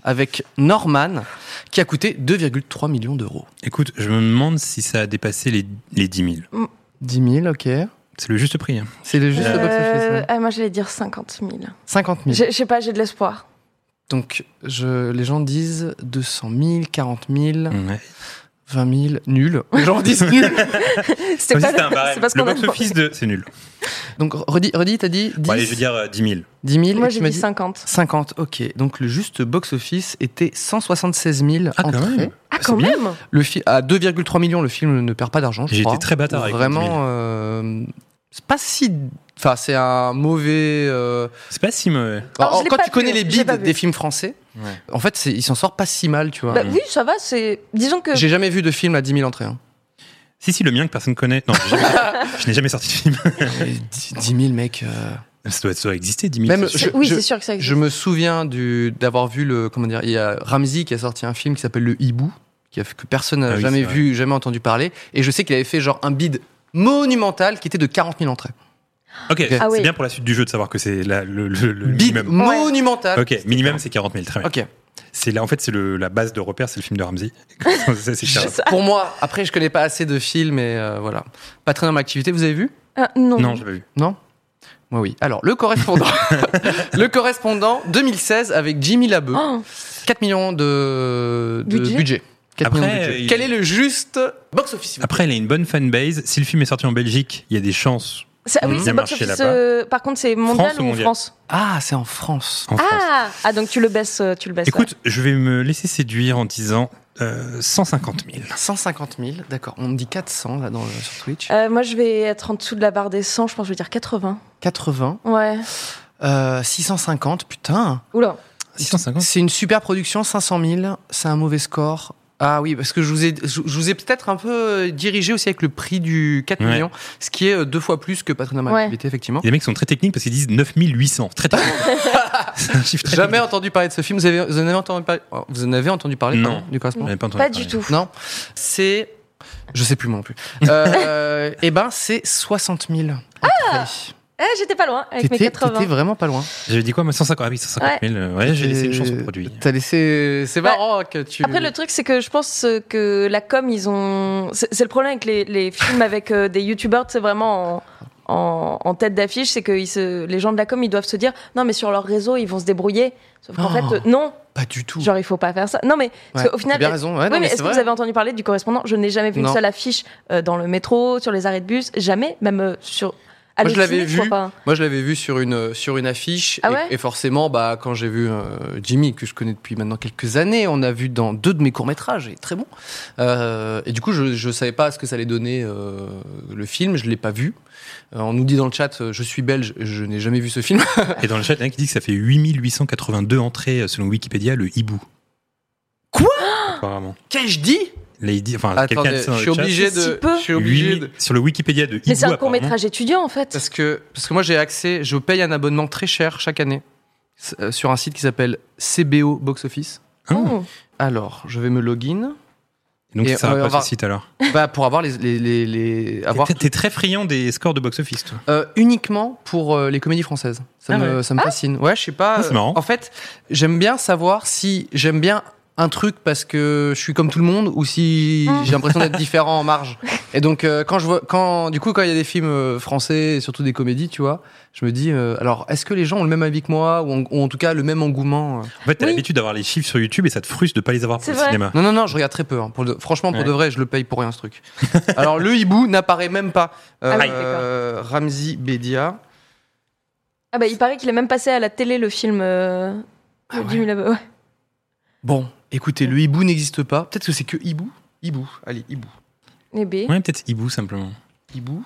avec Norman, qui a coûté 2,3 millions d'euros. Écoute, je me demande si ça a dépassé les 10 000. 10 000, ok. C'est le juste prix. Hein. C'est le juste box-office. Moi, j'allais dire 50 000. 50 000. Je sais pas, j'ai de l'espoir. Donc, les gens disent 200 000, 40 000, Ouais. 20 000, nul. Les gens disent nul. C'est Comme pas, si c'était un barème. c'est parce Le qu'on a box-office, c'est nul. Donc, redis, t'as dit 10 Bon, allez, je vais dire 10 000. 10 000. Moi, et tu j'ai m'as dit 50. 50, ok. Donc, le juste box-office était 176 000 Ah, quand entrées. même. Ah, C'est quand bien. même À 2,3 millions, le film ne perd pas d'argent, je J'ai crois. été très bâtard avec 10 000. Vraiment, c'est pas si... Enfin, c'est un mauvais... C'est pas si mauvais. Alors, je l'ai quand pas tu connais vu, les j'ai pas bides vu. des films français, Ouais. en fait, il s'en sort pas si mal, tu vois. Bah, oui, ça va, disons que... J'ai jamais vu de film à 10 000 entrées. Hein. Si, le mien que personne connaît. Non, je n'ai jamais sorti de film. 10 000, mec... Ça doit exister, 10 000. Même, c'est sûr. Oui, c'est sûr que ça existe. Je me souviens d'avoir vu il y a Ramsey qui a sorti un film qui s'appelle Le Hibou, que personne n'a Ah oui, jamais c'est vrai. vu, jamais entendu parler. Et je sais qu'il avait fait genre un bid monumental qui était de 40 000 entrées. Ok, Ah oui. c'est bien pour la suite du jeu de savoir que c'est le Bid minimum. monumental. Ok, minimum c'est 40 000, très bien. Ok. C'est là, en fait, c'est la base de repère, c'est le film de Ramsey. Ça, c'est clair. Pour moi, après, je connais pas assez de films, et voilà. Pas très dans l'activité, vous avez vu? Non. Non, j'ai pas vu. Non? Moi, oui. Alors, le correspondant. Le correspondant 2016 avec Jimmy Labeu. Oh, 4 millions de budget. 4 Après, millions de budget. Quel est le juste box-office? Après, il a une bonne fanbase. Si le film est sorti en Belgique, il y a des chances. oui, Bien c'est marché box-office. là-bas. Par contre, c'est mondial France ou ou mondial France? Ah, c'est en France. En France. Ah, donc tu le baisses. Écoute, je vais me laisser séduire en disant 150 000. 150 000, d'accord. On me dit 400 là sur Twitch. ouais. Moi, je vais être en dessous de la barre des 100. Je pense que je vais dire 80. 80. Ouais. 650, putain. Oula. 650. C'est une super production, 500 000. C'est un mauvais score. Ah oui, parce que je vous ai peut-être un peu dirigé aussi avec le prix du 4 Ouais. millions, ce qui est 2 fois plus que Patrimoine Ouais. Activité, effectivement. Les mecs sont très techniques parce qu'ils disent 9800. Très technique. C'est un chiffre très Jamais technique. entendu parler de ce film. Vous en avez entendu parler Non. pardon, du correspondant? J'avais pas entendu Pas parler. du tout. Non. C'est... Je sais plus moi non plus. Eh ben, c'est 60 000. J'étais pas loin avec mes 80. T'étais vraiment pas loin. J'avais dit quoi, moi 150 000. Ouais, j'ai laissé une chance au produit. T'as laissé... C'est marrant que tu... Après, le truc, c'est que je pense que la com, ils ont. C'est le problème avec les films avec des youtubeurs, c'est vraiment en tête d'affiche, c'est que les gens de la com, ils doivent se dire non, mais sur leur réseau, ils vont se débrouiller. Sauf qu'en Oh. fait, non. Pas du tout. Genre, il faut pas faire ça. Non, mais parce Ouais, qu'au final. t'as bien raison. Ouais, Oui, non, mais c'est est-ce que vrai. vous avez entendu parler du correspondant? Je n'ai jamais vu Non. une seule affiche dans le métro, sur les arrêts de bus, jamais, même sur. Moi, je l'avais vu. vois pas. Moi, je l'avais vu sur une affiche. Ah ouais et forcément, quand j'ai vu Jimmy, que je connais depuis maintenant quelques années, on a vu dans 2 de mes courts-métrages, il est très bon. Et du coup, je savais pas ce que ça allait donner le film, je l'ai pas vu. On nous dit dans le chat, je suis belge, je n'ai jamais vu ce film. Et dans le chat, il y en a qui dit que ça fait 8882 entrées selon Wikipédia, le hibou. Quoi? Apparemment. Qu'ai-je dit? Là, il dit, enfin, quelqu'un a dit Attendez, ça dans je le suis chat. obligé C'est si de... peu. Je suis obligé de... Sur le Wikipédia de hibou, Mais c'est un apparemment. court-métrage étudiant, en fait. Parce que moi, j'ai accès, je paye un abonnement très cher chaque année sur un site qui s'appelle CBO Box Office. Ah. Oh. Alors, je vais me login. Donc, Et ça va on pas va- ce site alors. Pour avoir avoir T'es très friand des scores de box-office, toi. uniquement pour les comédies françaises. Ça me fascine. Ouais, je sais pas. Ah, c'est marrant. En fait, j'aime bien savoir si j'aime bien un truc parce que je suis comme tout le monde ou si j'ai l'impression d'être différent en marge. Et donc quand il y a des films français et surtout des comédies, tu vois, je me dis alors est-ce que les gens ont le même avis que moi ou en tout cas le même engouement En fait, t'as Oui. l'habitude d'avoir les chiffres sur YouTube et ça te frustre de pas les avoir pour C'est le vrai. cinéma. Non, je regarde très peu. Hein. Franchement, pour Ouais. de vrai, je le paye pour rien ce truc. Alors le hibou n'apparaît même pas. Ah oui, d'accord. Ramsey Bedia. Ah bah il paraît qu'il est même passé à la télé le film Jimmy Labeu. Ouais. Bon, écoutez, le hibou n'existe pas. Peut-être que c'est que hibou. Hibou. Allez, hibou. Eh ben. Ouais, peut-être hibou simplement. Hibou.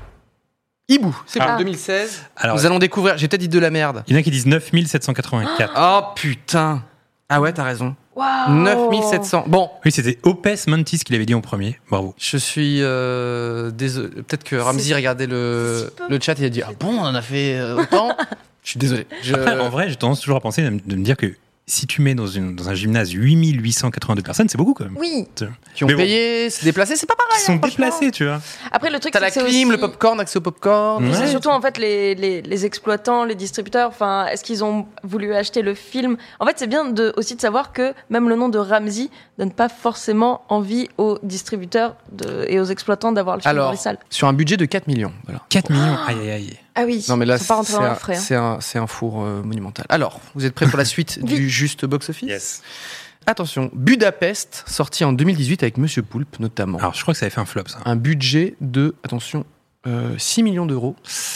Hibou, c'est Ah. pour 2016. Alors, Nous allons découvrir. J'ai peut-être dit de la merde. il y en a qui disent 9784. Oh putain. Ah ouais, t'as raison. Waouh. 9700. Bon, Oui, c'était Opes Mantis qui l'avait dit en premier. Bravo. je suis désolé. Peut-être que Ramsey C'est- regardait c'est le si peu. chat et a dit ah bon, on en a fait autant. Je suis désolé. Après, en vrai, j'ai tendance toujours à penser de me dire que si tu mets dans un gymnase 8882 personnes, c'est beaucoup quand même. Oui. Qui ont Mais bon. payé, se déplacé, c'est pas pareil. Ils sont hein, franchement. déplacés, tu vois. Après, le truc, T'as c'est la que c'est clim, aussi... le popcorn, accès au popcorn. Ouais. C'est surtout en fait les exploitants, les distributeurs. Enfin, est-ce qu'ils ont voulu acheter le film? En fait, c'est bien aussi de savoir que même le nom de Ramsey donne pas forcément envie aux distributeurs et aux exploitants d'avoir le film dans Alors, les salles. sur un budget de 4 millions. Voilà. 4 millions, aïe aïe aïe. Ah oui. Non mais là ils sont pas rentrés dans leurs frais. hein. c'est un four monumental. Alors, vous êtes prêts pour la suite du juste box-office? Yes. Attention, Budapest, sorti en 2018 avec Monsieur Poulpe notamment. Alors, je crois que ça avait fait un flop, ça. Un budget de, attention, 6 millions d'euros.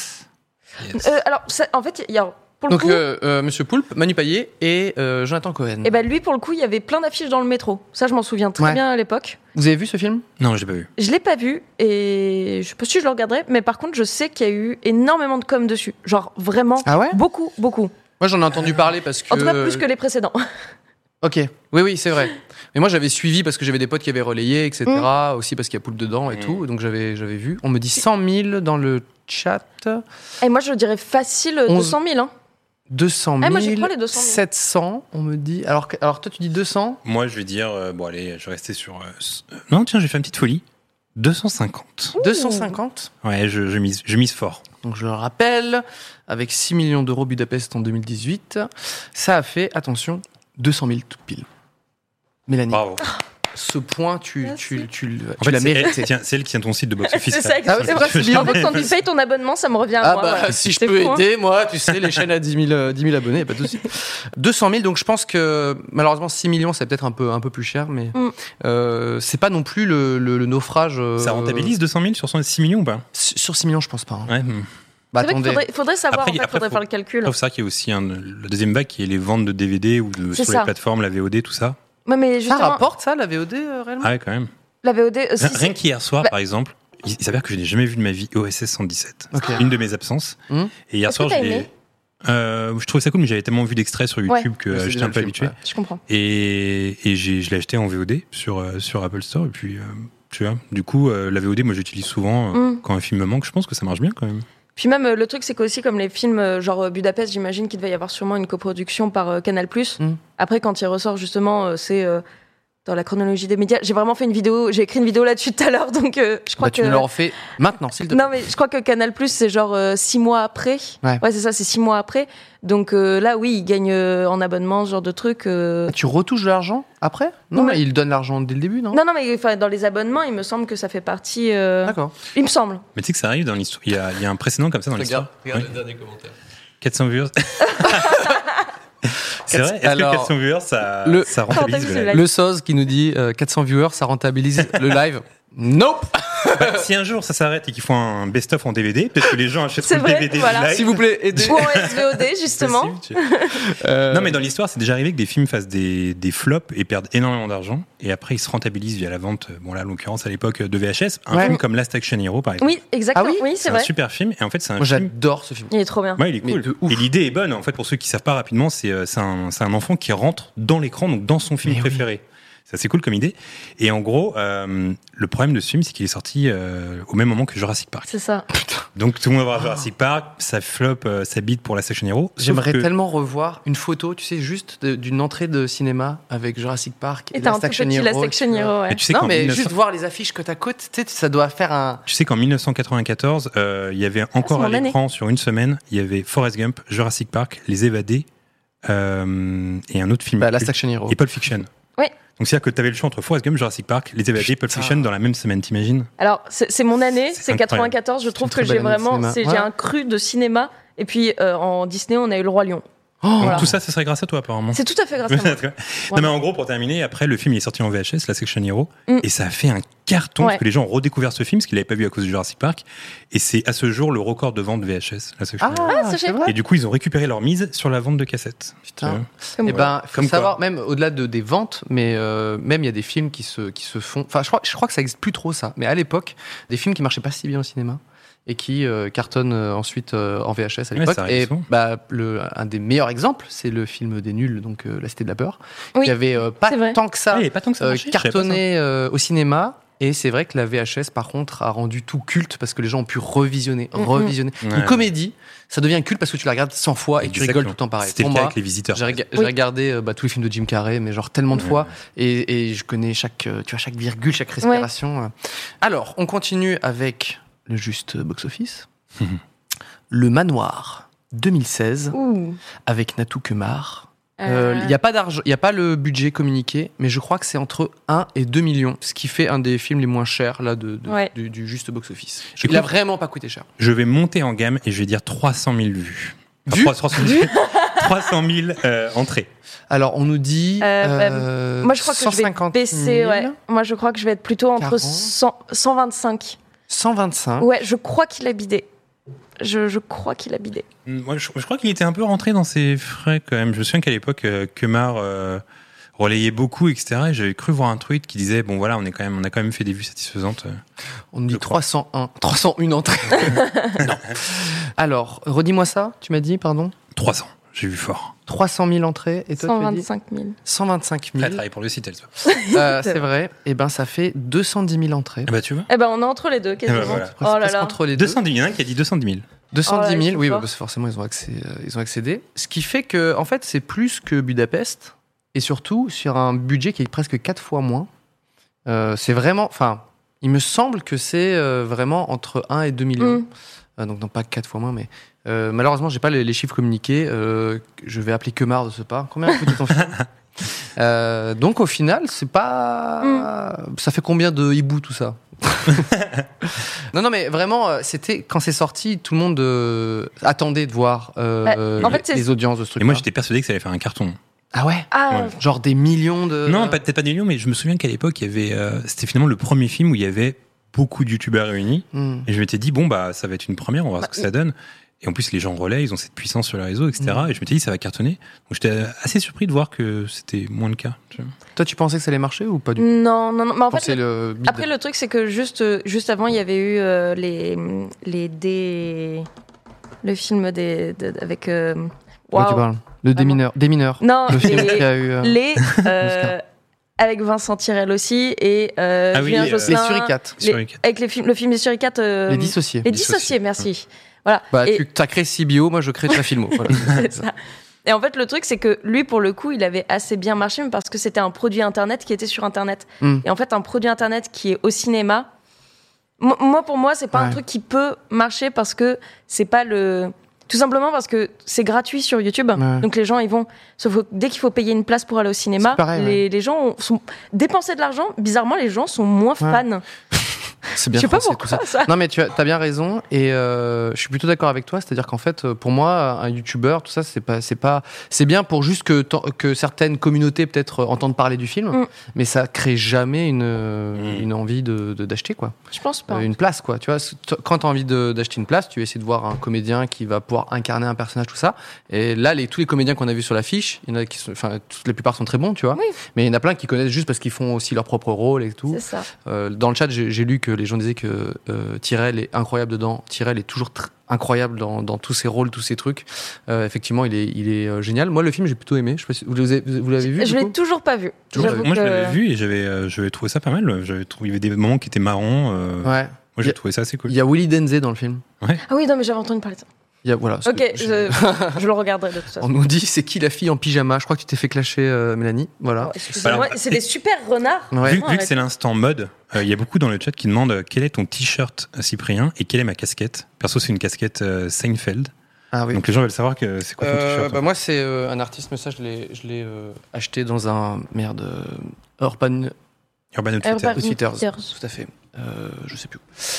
Yes. Alors, en fait, il y a pour le Donc, coup. Monsieur Poulpe, Manu Payet et Jonathan Cohen. Et ben lui, pour le coup, il y avait plein d'affiches dans le métro. Ça, je m'en souviens très Ouais. bien à l'époque. Vous avez vu ce film? Non, je l'ai pas vu. Je l'ai pas vu et je sais pas si je le regarderai, mais par contre, je sais qu'il y a eu énormément de com dessus. Genre vraiment Ah ouais? beaucoup, beaucoup. Moi, j'en ai entendu parler parce que. En tout cas, plus que les précédents. Ok, oui, c'est vrai. Mais moi, j'avais suivi parce que j'avais des potes qui avaient relayé, etc. Aussi parce qu'il y a Poulpe dedans et tout. Donc, j'avais vu. On me dit 100 000 dans le chat. Et moi, je dirais facile 200 000. Hein. 200 000. Ah, moi, j'y crois, les 200 000. 700, on me dit. Alors toi, tu dis 200? Moi, je vais dire, bon, allez, je vais rester sur. Non, tiens, j'ai fait une petite folie. 250. 250. Ouais, je mise fort. Donc, je le rappelle, avec 6 millions d'euros Budapest en 2018, ça a fait, attention, 200 000 tout pile. Mélanie, Bravo. ce point, tu En l'as fait, mérité. c'est elle qui tient ton site de box-office. C'est là. ça, exactement. Ah ouais, c'est bien. En fait, quand tu payes ton abonnement, ça me revient à Ah moi. bah, voilà. si je C'est peux fou, hein. aider, moi, tu sais, les chaînes à 10 000 abonnés, y a pas de souci. 200 000, donc je pense que malheureusement 6 millions, c'est peut-être un peu plus cher, mais c'est pas non plus le naufrage. Ça rentabilise 200 000 sur 6 millions ou pas? Sur 6 millions, je pense pas. hein. Ouais. Bah, C'est vrai attendez. qu'il faudrait savoir, Après, en fait, après, faudrait faut- faire le calcul. Sauf ça qu'il y a aussi la deuxième vague qui est les ventes de DVD ou C'est sur ça. les plateformes, la VOD, tout ça. Ouais, mais Ça justement, rapporte ça, la VOD, réellement? Ah ouais, quand même. la VOD, si, Rien qu'hier soir, Bah- par exemple, il s'avère que je n'ai jamais vu de ma vie OSS 117. Ok. C'est une de mes absences. Et hier Est-ce soir, que t'as je l'ai. Je trouvais ça cool, mais j'avais tellement vu d'extraits sur YouTube que Mais c'est j'étais déjà un peu le film, habitué. ouais. je comprends. Et je l'ai acheté en VOD sur Apple Store. Et puis, tu vois, du coup, la VOD, moi, j'utilise souvent quand un film me manque. Je pense que ça marche bien quand même. Puis même, le truc, c'est qu'aussi, comme les films, genre Budapest, j'imagine qu'il devait y avoir sûrement une coproduction par Canal+. Après, quand il ressort, justement, c'est dans la chronologie des médias. J'ai vraiment fait j'ai écrit une vidéo là-dessus tout à l'heure, donc je crois Bah, tu que... me le refais maintenant, s'il te plaît. Non, mais je crois que Canal+, c'est genre 6 mois après. Ouais. C'est ça, c'est 6 mois après. Donc là, oui, ils gagnent en abonnement, ce genre de truc. Tu retouches de l'argent après? Non, Ouais. il donne l'argent dès le début, non? Non, mais enfin, dans les abonnements, il me semble que ça fait partie... D'accord. Il me semble. Mais tu sais que ça arrive dans l'histoire. Il y a un précédent comme ça dans l'histoire. Oui. le dernier commentaire. 400 viewers. C'est vrai? Est-ce Alors, que 400 viewers, ça rentabilise Rentabilise le le live? live. Le Soz qui nous dit 400 viewers, ça rentabilise le live. Nope. Bah, si un jour ça s'arrête et qu'ils font un best-of en DVD, peut-être que les gens achèteront C'est le vrai, DVD voilà. du live. S'il vous plaît, aidez. Ou en SVOD, justement. Possible, Non, mais dans l'histoire, c'est déjà arrivé que des films fassent des flops et perdent énormément d'argent. Et après, ils se rentabilisent via la vente, bon là, en l'occurrence, à l'époque de VHS. Un Ouais. film comme Last Action Hero, par exemple. Oui, exactement. Ah oui c'est C'est un vrai. super film. Et en fait, c'est un Moi, film. j'adore ce film. Il est trop bien. Ouais, il est Mais cool. de ouf. Et l'idée est bonne. En fait, pour ceux qui savent pas rapidement, c'est un enfant qui rentre dans l'écran, donc dans son film Mais oui. préféré. Ça, c'est cool comme idée. Et en gros, le problème de ce film, c'est qu'il est sorti au même moment que Jurassic Park. C'est ça. Donc tout le monde va voir Jurassic Park, ça flop, ça bite pour Last Action Hero. Sauf J'aimerais que- tellement revoir une photo, tu sais, juste d'une entrée de cinéma avec Jurassic Park Et t'as un Last tout Action petit Hero, Last tu Action vois. Hero, ouais. Mais tu sais Non, qu'en mais 1900 juste voir les affiches côte à côte, tu sais, ça doit faire un. Tu sais qu'en 1994, il y avait encore c'est à mon année. l'écran sur une semaine, il y avait Forrest Gump, Jurassic Park, Les Évadés et un autre film. Bah, Last Action Hero. Et Pulp Fiction. Oui. Donc c'est-à-dire que tu avais le choix entre Forrest Gump, Jurassic Park, Les Évadés, Pulp Fiction dans la même semaine, t'imagines? Alors, c'est mon année, C'est c'est incroyable. 94. Je trouve une que très j'ai belle année de vraiment. cinéma. J'ai Ouais. un cru de cinéma. Et puis, en Disney, on a eu Le Roi Lion. Donc Voilà. tout ça, ce serait grâce à toi apparemment. C'est tout à fait grâce à moi. Non mais en gros pour terminer, après le film il est sorti en VHS, Last Action Hero, et ça a fait un carton Ouais. parce que les gens ont redécouvert ce film parce qu'ils l'avaient pas vu à cause de Jurassic Park, et c'est à ce jour le record de vente VHS, Last Action Hero. ça, c'est j'ai- vrai. Et du coup ils ont récupéré leur mise sur la vente de cassettes. Putain. Comme Et ben, faut Comme savoir, quoi. même au-delà des ventes, mais même il y a des films qui se font. Enfin, je crois que ça existe plus trop ça. Mais à l'époque, des films qui marchaient pas si bien au cinéma et qui cartonnent ensuite en VHS à l'époque. ça arrive Et souvent. un des meilleurs exemples, c'est le film des nuls, donc La Cité de la peur, Oui, qui avait pas c'est vrai. tant que ça Ah, il y avait pas tant que ça marchait, je savais pas cartonné au cinéma. Et c'est vrai que la VHS, par contre, a rendu tout culte parce que les gens ont pu revisionner. Une Ouais. comédie, ça devient culte parce que tu la regardes 100 fois et tu rigoles tout le temps pareil. C'était Pour le cas moi, avec Les Visiteurs. j'ai regardé tous les films de Jim Carrey, mais genre tellement de fois, et je connais chaque virgule, chaque respiration. Alors, on continue avec le juste box-office. Le Manoir 2016 Ouh. avec Natou Kumar. Il n'y a pas d'argent, il n'y a pas le budget communiqué, mais je crois que c'est entre 1 et 2 millions, ce qui fait un des films les moins chers là, du juste box-office. Il a vraiment pas coûté cher. Je vais monter en gamme et je vais dire 300 000 vues. Vues 300 000 entrées. Alors, on nous dit Moi, je crois que je vais 150 baisser. 000, Ouais. Moi, je crois que je vais être plutôt entre 40. 125. 125. Ouais, je crois qu'il a bidé. Je crois qu'il a bidé. Moi, je crois qu'il était un peu rentré dans ses frais quand même. Je me souviens qu'à l'époque, Kumar relayait beaucoup, etc. Et j'avais cru voir un tweet qui disait bon voilà, on a quand même fait des vues satisfaisantes. On nous dit 301 entrées. Non. Alors, redis-moi ça, tu m'as dit, pardon 300, j'ai vu fort. 300 000 entrées, et toi tu as dit 125 000. 125 000. Elle travaille pour le site, elle se voit. C'est vrai, et ben ça fait 210 000 entrées. Ah bah tu vois. Eh ben, on est entre les deux, quasiment. voilà. Oh là Presque là. entre les deux. 210 000, il y en a un qui a dit 210 000. 210 000, Oh là, ils sont oui, forts. parce que forcément ils ont accédé. Ce qui fait que, en fait, c'est plus que Budapest, et surtout sur un budget qui est presque 4 fois moins. C'est vraiment, enfin, il me semble que c'est vraiment entre 1 et 2 millions. Donc non pas 4 fois moins, mais malheureusement j'ai pas les chiffres communiqués. Je vais appeler Kumar de ce pas. Combien coûte ton film Donc au final, c'est pas. Ça fait combien de hibou tout ça Non, mais vraiment, c'était quand c'est sorti, tout le monde attendait de voir en fait, c'est- les audiences de ce truc. Et moi, j'étais persuadé que ça allait faire un carton. Ah ouais. Ah, Ouais. Genre des millions de. Non, peut-être pas des millions, mais je me souviens qu'à l'époque, il y avait, c'était finalement le premier film où il y avait beaucoup de youtubeurs réunis. Et je m'étais dit, bon, bah, ça va être une première, on va voir ce que ça donne. Et en plus, les gens relaient, ils ont cette puissance sur les réseaux, etc. Et je m'étais dit, ça va cartonner. Donc j'étais assez surpris de voir que c'était moins le cas. Tu vois. Toi, tu pensais que ça allait marcher ou pas du tout non. Mais en fait, Pensais le bide. après, le truc, c'est que juste avant, il y avait eu le film avec. De quoi waouh. tu parles Le démineur. Démineur. Non, Le film les- qui a eu. avec Vincent Tirel aussi et Ah oui, Julien les Josselin. Suricates. Avec le film des Suricates. Les dissociés. Les dissociés, merci. Voilà. Bah, Et- tu as créé CBO, moi je crée ta filmo. Voilà. C'est ça. Et en fait, le truc, c'est que lui, pour le coup, il avait assez bien marché, mais parce que c'était un produit Internet qui était sur Internet. Et en fait, un produit Internet qui est au cinéma, moi, pour moi, c'est pas un Ouais. truc qui peut marcher parce que c'est pas le... Tout simplement parce que c'est gratuit sur YouTube. Ouais. Donc les gens, ils vont... Sauf que dès qu'il faut payer une place pour aller au cinéma, C'est pareil, les gens sont... Dépenser de l'argent, bizarrement, les gens sont moins fans. C'est bien Je sais pas français, tout pourquoi, ça. Non mais tu as bien raison et je suis plutôt d'accord avec toi, c'est-à-dire qu'en fait pour moi un youtubeur tout ça c'est bien pour juste que certaines communautés peut-être entendent parler du film, mais ça crée jamais une envie d'acheter quoi. Je pense pas. Une place quoi, tu vois, quand tu as envie d'acheter une place, tu essaies de voir un comédien qui va pouvoir incarner un personnage tout ça et là tous les comédiens qu'on a vus sur l'affiche, il y en a qui sont, enfin la plupart sont très bons, tu vois. Oui. Mais il y en a plein qui connaissent juste parce qu'ils font aussi leur propre rôle et tout. C'est ça. Dans le chat, j'ai lu que les gens disaient que Tyrell est incroyable dedans. Tyrell est toujours incroyable dans tous ses rôles, tous ses trucs. Effectivement, il est génial. Moi, le film, j'ai plutôt aimé. Je sais pas si vous l'avez vu. Je du l'ai coup toujours pas vu. Toujours J'avoue Moi, je que- l'avais vu et j'avais trouvé ça pas mal. Il y avait des moments qui étaient marrants. Ouais. Moi, j'ai trouvé ça assez cool. Il y a Willy Denze dans le film. Ah oui, non, mais j'avais entendu parler de ça. Voilà. Ok, je le regarderai de toute façon. On nous dit c'est qui la fille en pyjama. Je crois que tu t'es fait clasher, Mélanie. Voilà. Oh, excusez-moi, Alors, c'est des super renards. Ouais. Vu Vraiment, que c'est l'instant mode, il y a beaucoup dans le chat qui demandent quel est ton t-shirt Cyprien et quelle est ma casquette. Perso, c'est une casquette Seinfeld. Ah oui. Donc les gens veulent savoir que c'est quoi ton t-shirt. Moi, c'est un artiste, mais ça, je l'ai acheté dans un Urban Urban Outfitters. Outfitters. Tout à fait. Je sais plus.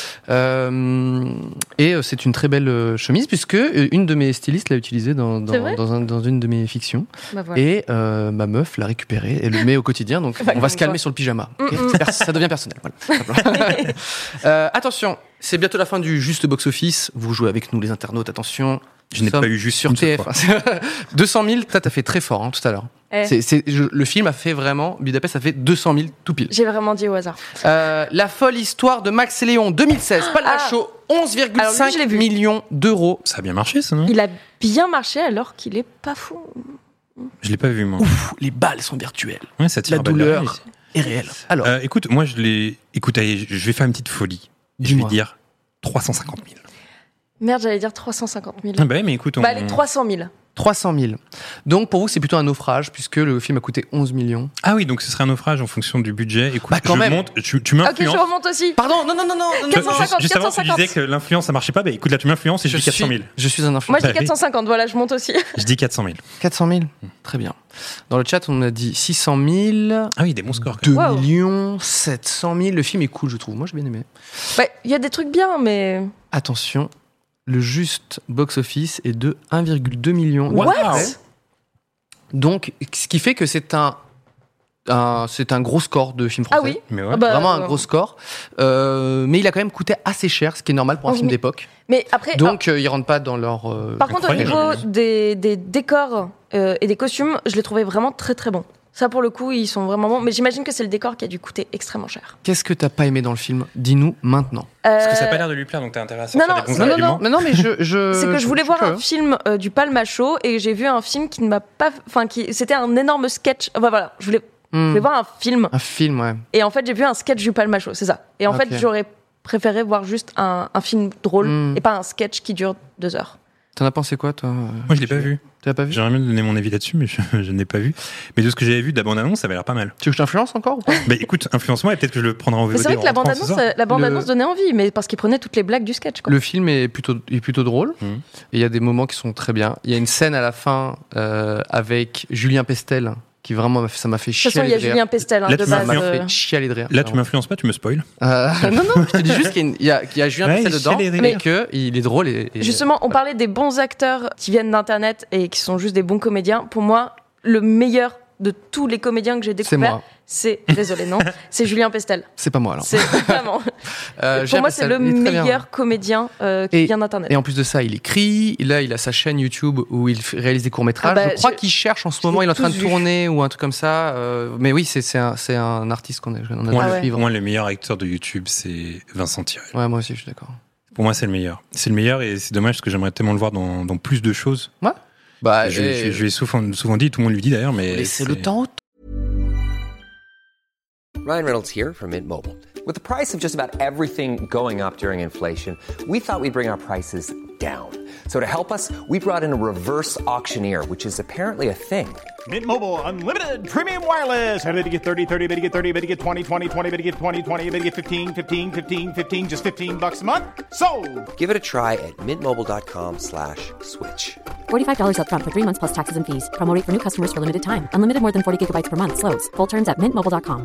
Et c'est une très belle chemise puisque une de mes stylistes l'a utilisée dans une de mes fictions. Bah, voilà. Et ma meuf l'a récupérée et le met au quotidien. Donc Bah, on va comme se calmer quoi. sur le pyjama. Ok ça devient personnel. Voilà. Attention, c'est bientôt la fin du juste box-office. Vous jouez avec nous les internautes. Attention. Je n'ai Nous pas sommes eu juste sur une seule TF1. 200 000, t'as fait très fort tout à l'heure. Eh. Le film a fait vraiment, Budapest a fait 200 000 tout pile. J'ai vraiment dit au hasard. La folle histoire de Max et Léon 2016, Paul Lachaud, Alors lui, je l'ai 11,5 vu. millions d'euros. Ça a bien marché, ça, non Il a bien marché alors qu'il est pas fou. Je l'ai pas vu, moi. Ouf, les balles sont virtuelles. Ouais, ça tire La à balles de douleur. rire, ici. est réel. Alors, Écoute, moi, Écoute, allez, je vais faire une petite folie. Je vais dis-moi. dire 350 000. Merde, j'allais dire 350 000. Ah bah oui, mais écoute, Bah, allez, 300 000. 300 000. Donc pour vous, c'est plutôt un naufrage puisque le film a coûté 11 millions. Ah oui, donc ce serait un naufrage en fonction du budget. Écoute, Bah, quand je même. monte, tu Ok, m'influences. je remonte aussi. Pardon, non. Tu vois, 450, juste avant, tu 450. disais que l'influence, ça marchait pas. Bah écoute, là, tu m'influences et je dis 400 000. Je suis un Moi, influenceur. je dis 450, voilà, je monte aussi. Je dis 400 000. 400 000. Très bien. Dans le chat, on a dit 600 000. Ah oui, des bons scores. 2 Wow. millions 700 000. Le film est cool, je trouve. Moi, j'ai bien aimé. Bah, il y a des trucs bien, mais. Attention, le juste box-office est de 1,2 million. What? Donc, ce qui fait que c'est un gros score de film français. Ah oui. Mais ouais. Ah bah, Vraiment un gros score. Mais il a quand même coûté assez cher, ce qui est normal pour un 11 film 000. d'époque. Mais après. Donc, ils rentrent pas dans leur. Par contre, au incroyable. niveau des décors et des costumes, je les trouvais vraiment très très bons. Ça, pour le coup, ils sont vraiment bons. Mais j'imagine que c'est le décor qui a dû coûter extrêmement cher. Qu'est-ce que t'as pas aimé dans le film? Dis-nous maintenant. Parce que ça n'a pas l'air de lui plaire, donc t'as intérêt à sortir non, des bons non, arguments. Mais non, mais je C'est que je voulais suis voir un curieux. film du Palma Show et j'ai vu un film qui ne m'a pas. Enfin, c'était un énorme sketch. Enfin, voilà, je voulais voir un film. Un film, ouais. Et en fait, j'ai vu un sketch du Palma Show, c'est ça. Et en Ok. fait, j'aurais préféré voir juste un film drôle Mm. et pas un sketch qui dure 2 heures. T'en as pensé quoi, toi? Moi, je l'ai pas vu. Tu l'as pas vu? J'aimerais bien donner mon avis là-dessus, mais je n'ai pas vu. Mais de ce que j'avais vu de la bande-annonce, ça avait l'air pas mal. Tu veux que je t'influence encore ou pas? Bah écoute, influence-moi et peut-être que je le prendrai en VOD. Mais c'est vrai que la en rentrant ce soir. bande-annonce donnait envie, mais parce qu'il prenait toutes les blagues du sketch, quoi. Le film est plutôt drôle. Mhm. Et il y a des moments qui sont très bien. Il y a une scène à la fin avec Julien Pestel qui vraiment ça m'a fait De toute façon, chialer il y a de rire. Julien Pestel, hein, Là, de tu m'as base. Ça m'a fait chialer de rire. Là, tu m'influences pas, tu me spoil. Non, je te dis juste qu'il y a Julien Ouais, Pestel il dedans chialait de et rire. qu'il est drôle. Et Justement, on parlait des bons acteurs qui viennent d'Internet et qui sont juste des bons comédiens. Pour moi, le meilleur de tous les comédiens que j'ai c'est découvert, moi. désolé, non, c'est Julien Pestel. C'est pas moi alors. C'est vraiment. Pour Julien moi, c'est Pestel, le il est très bien. meilleur comédien qui vient d'Internet. Et en plus de ça, il écrit. Là, il a sa chaîne YouTube où il réalise des courts-métrages. Ah bah, je crois je- qu'il cherche en ce je moment, l'ai il est en train de tous vus. tourner ou un truc comme ça. Mais oui, c'est un artiste qu'on a Moi, dû Ah ouais. suivre. moi, le meilleur acteur de YouTube, c'est Vincent Tirel. Ouais, moi aussi, je suis d'accord. Pour moi, c'est le meilleur. C'est le meilleur et c'est dommage parce que j'aimerais tellement le voir dans plus de choses. Bah, Je lui ai souvent dit, tout le monde lui dit d'ailleurs, mais. laissez c'est- le temps au Ryan Reynolds here from Mint Mobile. With the price of just about everything going up during inflation, we thought we'd bring our prices down. So to help us, we brought in a reverse auctioneer, which is apparently a thing. Mint Mobile Unlimited Premium Wireless. How to get 30, 30, bit to get 30, bit to get 20, 20, 20, bit to get 20, 20, bit to get 15, 15, 15, 15, just $15 a month? Sold! Give it a try at mintmobile.com/switch. $45 up front for 3 months plus taxes and fees. Promo rate for new customers for limited time. Unlimited more than 40 gigabytes per month. Slows full terms at mintmobile.com.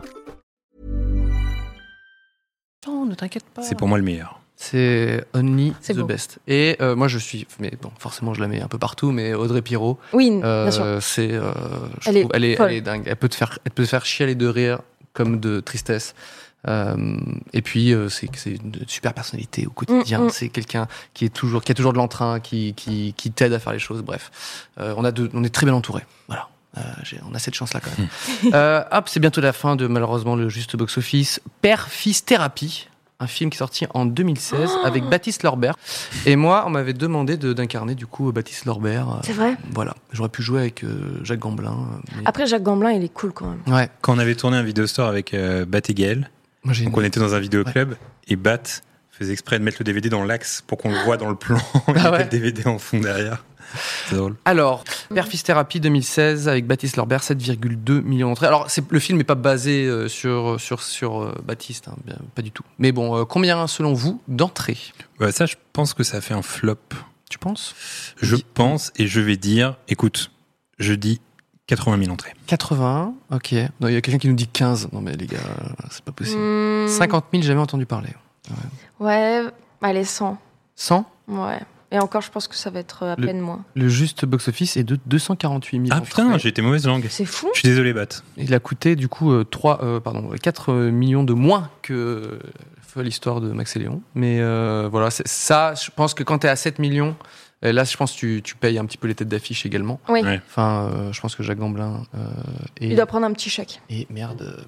temps, ne t'inquiète pas. C'est pour moi le meilleur. C'est Only C'est the beau. best. Et moi, je suis. Mais bon, forcément, je la mets un peu partout, mais Audrey Pirot. Oui, bien sûr. C'est. Je Elle est trouve- elle folle. est dingue. Elle peut te faire chialer de rire comme de tristesse. Et puis c'est une super personnalité au quotidien. Mm. C'est quelqu'un qui a toujours de l'entrain, qui t'aide à faire les choses. Bref, on est très bien entouré. Voilà. On a cette chance-là quand même. Hop, c'est bientôt la fin de malheureusement le juste box-office. Père-fils thérapie, un film qui est sorti en 2016 avec Baptiste Lorbert. Et moi, on m'avait demandé d'incarner du coup Baptiste Lorbert. C'est vrai. Voilà, j'aurais pu jouer avec Jacques Gamblin. Mais... Après, Jacques Gamblin, il est cool quand même. Ouais, Quand on avait tourné un vidéo store avec Bat et Gaël, moi j'ai. donc on était dans un vidéoclub et Bat faisait exprès de mettre le DVD dans l'axe pour qu'on le voit dans le plan. Il y avait ouais. le DVD en fond derrière. C'est drôle. Alors, Père-Fils Thérapie 2016 avec Baptiste Lorbert, 7,2 millions d'entrées. Alors, le film n'est pas basé sur Baptiste, hein, pas du tout. Mais bon, combien selon vous d'entrées? Ouais, ça, je pense que ça a fait un flop. Tu penses? Je pense et je vais dire, écoute, je dis 80 000 entrées. 80, ok. Non, il y a quelqu'un qui nous dit 15. Non mais les gars, c'est pas possible. 50 000, jamais entendu parler. Ouais, allez, 100. 100? Ouais. Et encore, je pense que ça va être à peine moins. Le juste box-office est de 248 000 Ah entrées. putain, j'ai été mauvaise langue. C'est fou. Je suis désolé, Bat. Il a coûté du coup 4 millions de moins que Folle Histoire de Max et Léon. Mais voilà, ça, je pense que quand t'es à 7 millions, là, je pense que tu payes un petit peu les têtes d'affiche également. Oui. Ouais. Enfin, je pense que Jacques Gamblin Il doit prendre un petit chèque. et merde.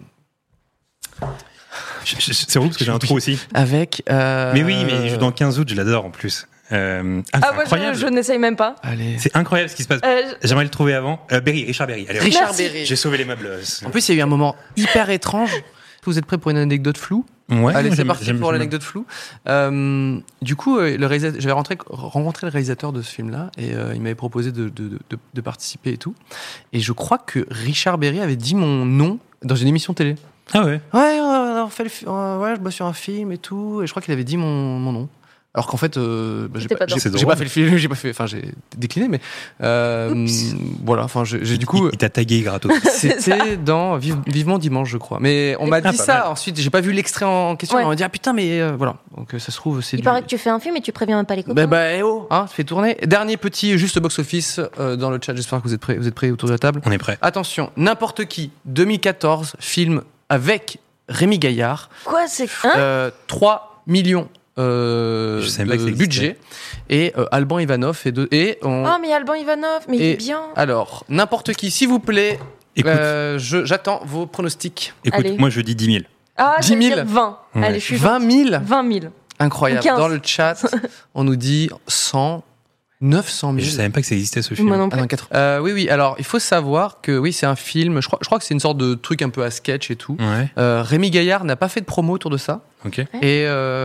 C'est relou parce que j'ai un trou aussi. Avec. Mais oui, mais dans 15 août, je l'adore en plus. Ah, c'est moi, incroyable. je n'essaye même pas. Allez. C'est incroyable ce qui se passe. J'aimerais le trouver avant. Richard Berry. Allez, Richard Merci. Berry. j'ai sauvé les meubles. En plus, il y a eu un moment hyper étrange. Vous êtes prêts pour une anecdote floue? Ouais, Allez, moi, c'est parti pour l'anecdote floue. Du coup, j'avais rencontré le réalisateur de ce film-là et il m'avait proposé de participer et tout. Et je crois que Richard Berry avait dit mon nom dans une émission télé. Ah ouais. Ouais, on fait ouais, je bosse sur un film et tout. Et je crois qu'il avait dit mon nom. Alors qu'en fait, j'ai C'était pas dedans. pas fait le film, j'ai décliné, mais voilà, enfin, j'ai du coup. Il t'a tagué gratos. C'était dans Vivement Dimanche, je crois. Mais on m'a dit pas ça. mal. Ensuite, j'ai pas vu l'extrait en question. Ouais. On m'a dit, ah putain, mais voilà. Donc ça se trouve, c'est Il paraît que tu fais un film et tu préviens même pas les copains. eh oh, hein, fais tourner. Dernier petit, juste box-office dans le chat. J'espère que vous êtes prêts. Vous êtes prêts autour de la table? On est prêt. Attention, N'importe qui, 2014, film avec Rémi Gaillard. Quoi, c'est 3 millions. savais pas que ça De budget et Alban Ivanov Oh, mais Alban Ivanov, mais il est bien. Alors, n'importe qui, s'il vous plaît, Écoute. j'attends vos pronostics. Écoute, Allez. moi je dis 10 000. Ah, 10 j'allais 000. dire 20. Ouais. Allez, je suis 20 000 20 000. Incroyable. 15. Dans le chat, on nous dit 100, 900 000. Je savais même pas que ça existait ce film. Moi non Ah plus. non, 4. Oui, alors il faut savoir que oui, c'est un film. Je crois que c'est une sorte de truc un peu à sketch et tout. Ouais, Rémi Gaillard n'a pas fait de promo autour de ça. ok. Et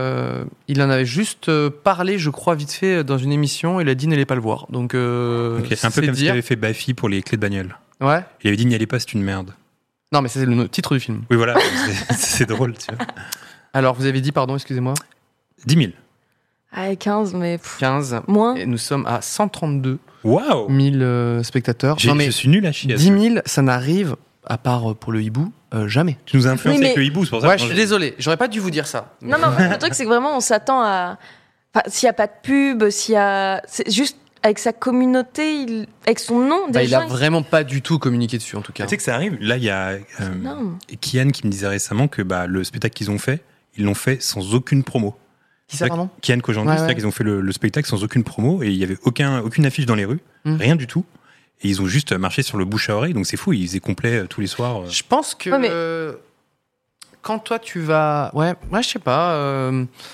il en avait juste parlé, je crois, vite fait dans une émission. Il a dit n'allez pas le voir. Donc, Ok, c'est un peu c'est comme ce dire. qu'avait fait Baffy pour les clés de bagnole. Ouais. Il avait dit n'y allez pas, c'est une merde. Non, mais ça, c'est le titre du film. Oui, voilà, c'est drôle, tu vois. Alors, vous avez dit, pardon, excusez-moi, 10 000. Ah, 15, mais 15. moins. Et nous sommes à 132 Waouh 000 spectateurs. Non, mais Je suis nul à chier. à 10 ce- 000, ça n'arrive, à part pour le hibou, jamais. Tu nous as influencé Oui, mais- avec le hibou, c'est pour ça Ouais, que je suis désolé. J'aurais pas dû vous dire ça. Non, non, le truc, c'est que vraiment, on s'attend à. Enfin, s'il n'y a pas de pub, s'il y a. C'est juste avec sa communauté, avec son nom, Bah, il déjà. a vraiment pas du tout communiqué dessus, en tout cas. Tu sais que ça arrive. Là, il y a énorme. Kian qui me disait récemment que le spectacle qu'ils ont fait, ils l'ont fait sans aucune promo. Qui ça, pardon? Kian Kojandi, Ouais, c'est-à-dire ouais. qu'ils ont fait le spectacle sans aucune promo et il y avait aucune affiche dans les rues, rien du tout. Et ils ont juste marché sur le bouche à oreille, donc c'est fou, ils faisaient complet tous les soirs. Je pense que Ouais, mais- quand toi tu vas, ouais, je sais pas,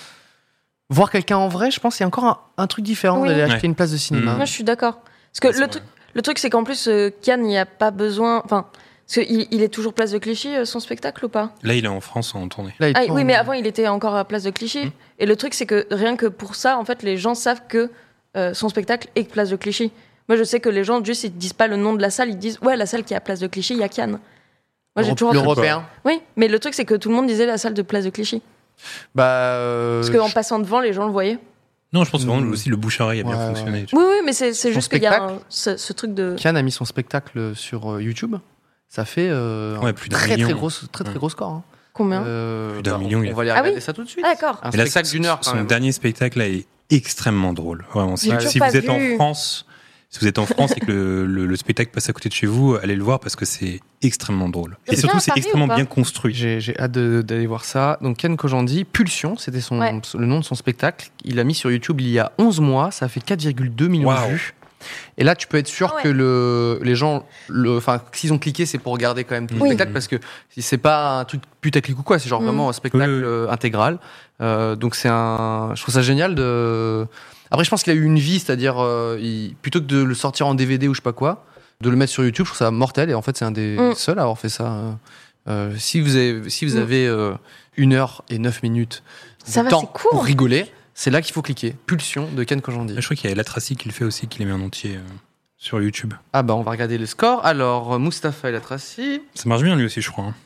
voir quelqu'un en vrai, je pense qu'il y a encore un truc différent Oui. d'aller acheter Ouais. une place de cinéma. Moi, je suis d'accord. Parce que C'est vrai. le truc, c'est qu'en plus, Kian, il n'y a pas besoin. Enfin, parce qu'il est toujours place de Clichy, son spectacle, ou pas? Là, il est en France en tournée. Là, il Ah, tourne. oui, mais avant, il était encore à place de Clichy. Et le truc, c'est que rien que pour ça, en fait, les gens savent que son spectacle est place de Clichy. Moi, je sais que les gens, juste, ils disent pas le nom de la salle, ils disent, ouais, la salle qui est à place de Clichy, il y a Kian. Moi, j'ai toujours. L'européen. Oui, mais le truc, c'est que tout le monde disait la salle de place de Clichy. Bah, Parce qu'en passant devant, les gens le voyaient. Non, je pense que vraiment aussi le bouche à oreille a bien Ouais, fonctionné. Oui, oui, mais c'est juste qu'il y a spectacle. ce truc de. Kian a mis son spectacle sur YouTube. Ça fait un plus d'un très million. très gros score. Hein. Combien? Plus d'un million, il y a- On va aller Ah oui regarder ça tout de suite. Ah, d'accord. Un Mais là, spectacle d'une heure. quand Son même. dernier spectacle là est extrêmement drôle. Vraiment, si, J'ai si toujours vous pas êtes en vu. France, si vous êtes en France et que le spectacle passe à côté de chez vous, allez le voir parce que c'est extrêmement drôle. Et C'est surtout, bien à c'est Paris extrêmement ou pas bien construit. J'ai hâte d'aller voir ça. Donc Kian Kojandi, Pulsion, c'était Ouais. le nom de son spectacle. Il l'a mis sur YouTube il y a 11 mois. Ça a fait 4,2 millions Waouh. de vues. Et là, tu peux être sûr Ah ouais. que les gens, s'ils ont cliqué, c'est pour regarder quand même tout le Oui. spectacle parce que c'est pas un truc putaclic ou quoi. C'est genre vraiment un spectacle Oui, oui. intégral. Donc je trouve ça génial de. Après, je pense qu'il a eu une vie, c'est-à-dire plutôt que de le sortir en DVD ou je sais pas quoi, de le mettre sur YouTube, je trouve ça mortel. Et en fait, c'est un des seuls à avoir fait ça. Si vous avez 1 heure et 9 minutes Ça de va, temps c'est court. pour rigoler, c'est là qu'il faut cliquer. Pulsion de Kian Kojandi. Je crois qu'il y a La Tracy qui le fait aussi, qui les met en entier sur YouTube. Ah bah on va regarder le score. Alors Mustapha El Atrassi. Ça marche bien lui aussi, je crois. Hein.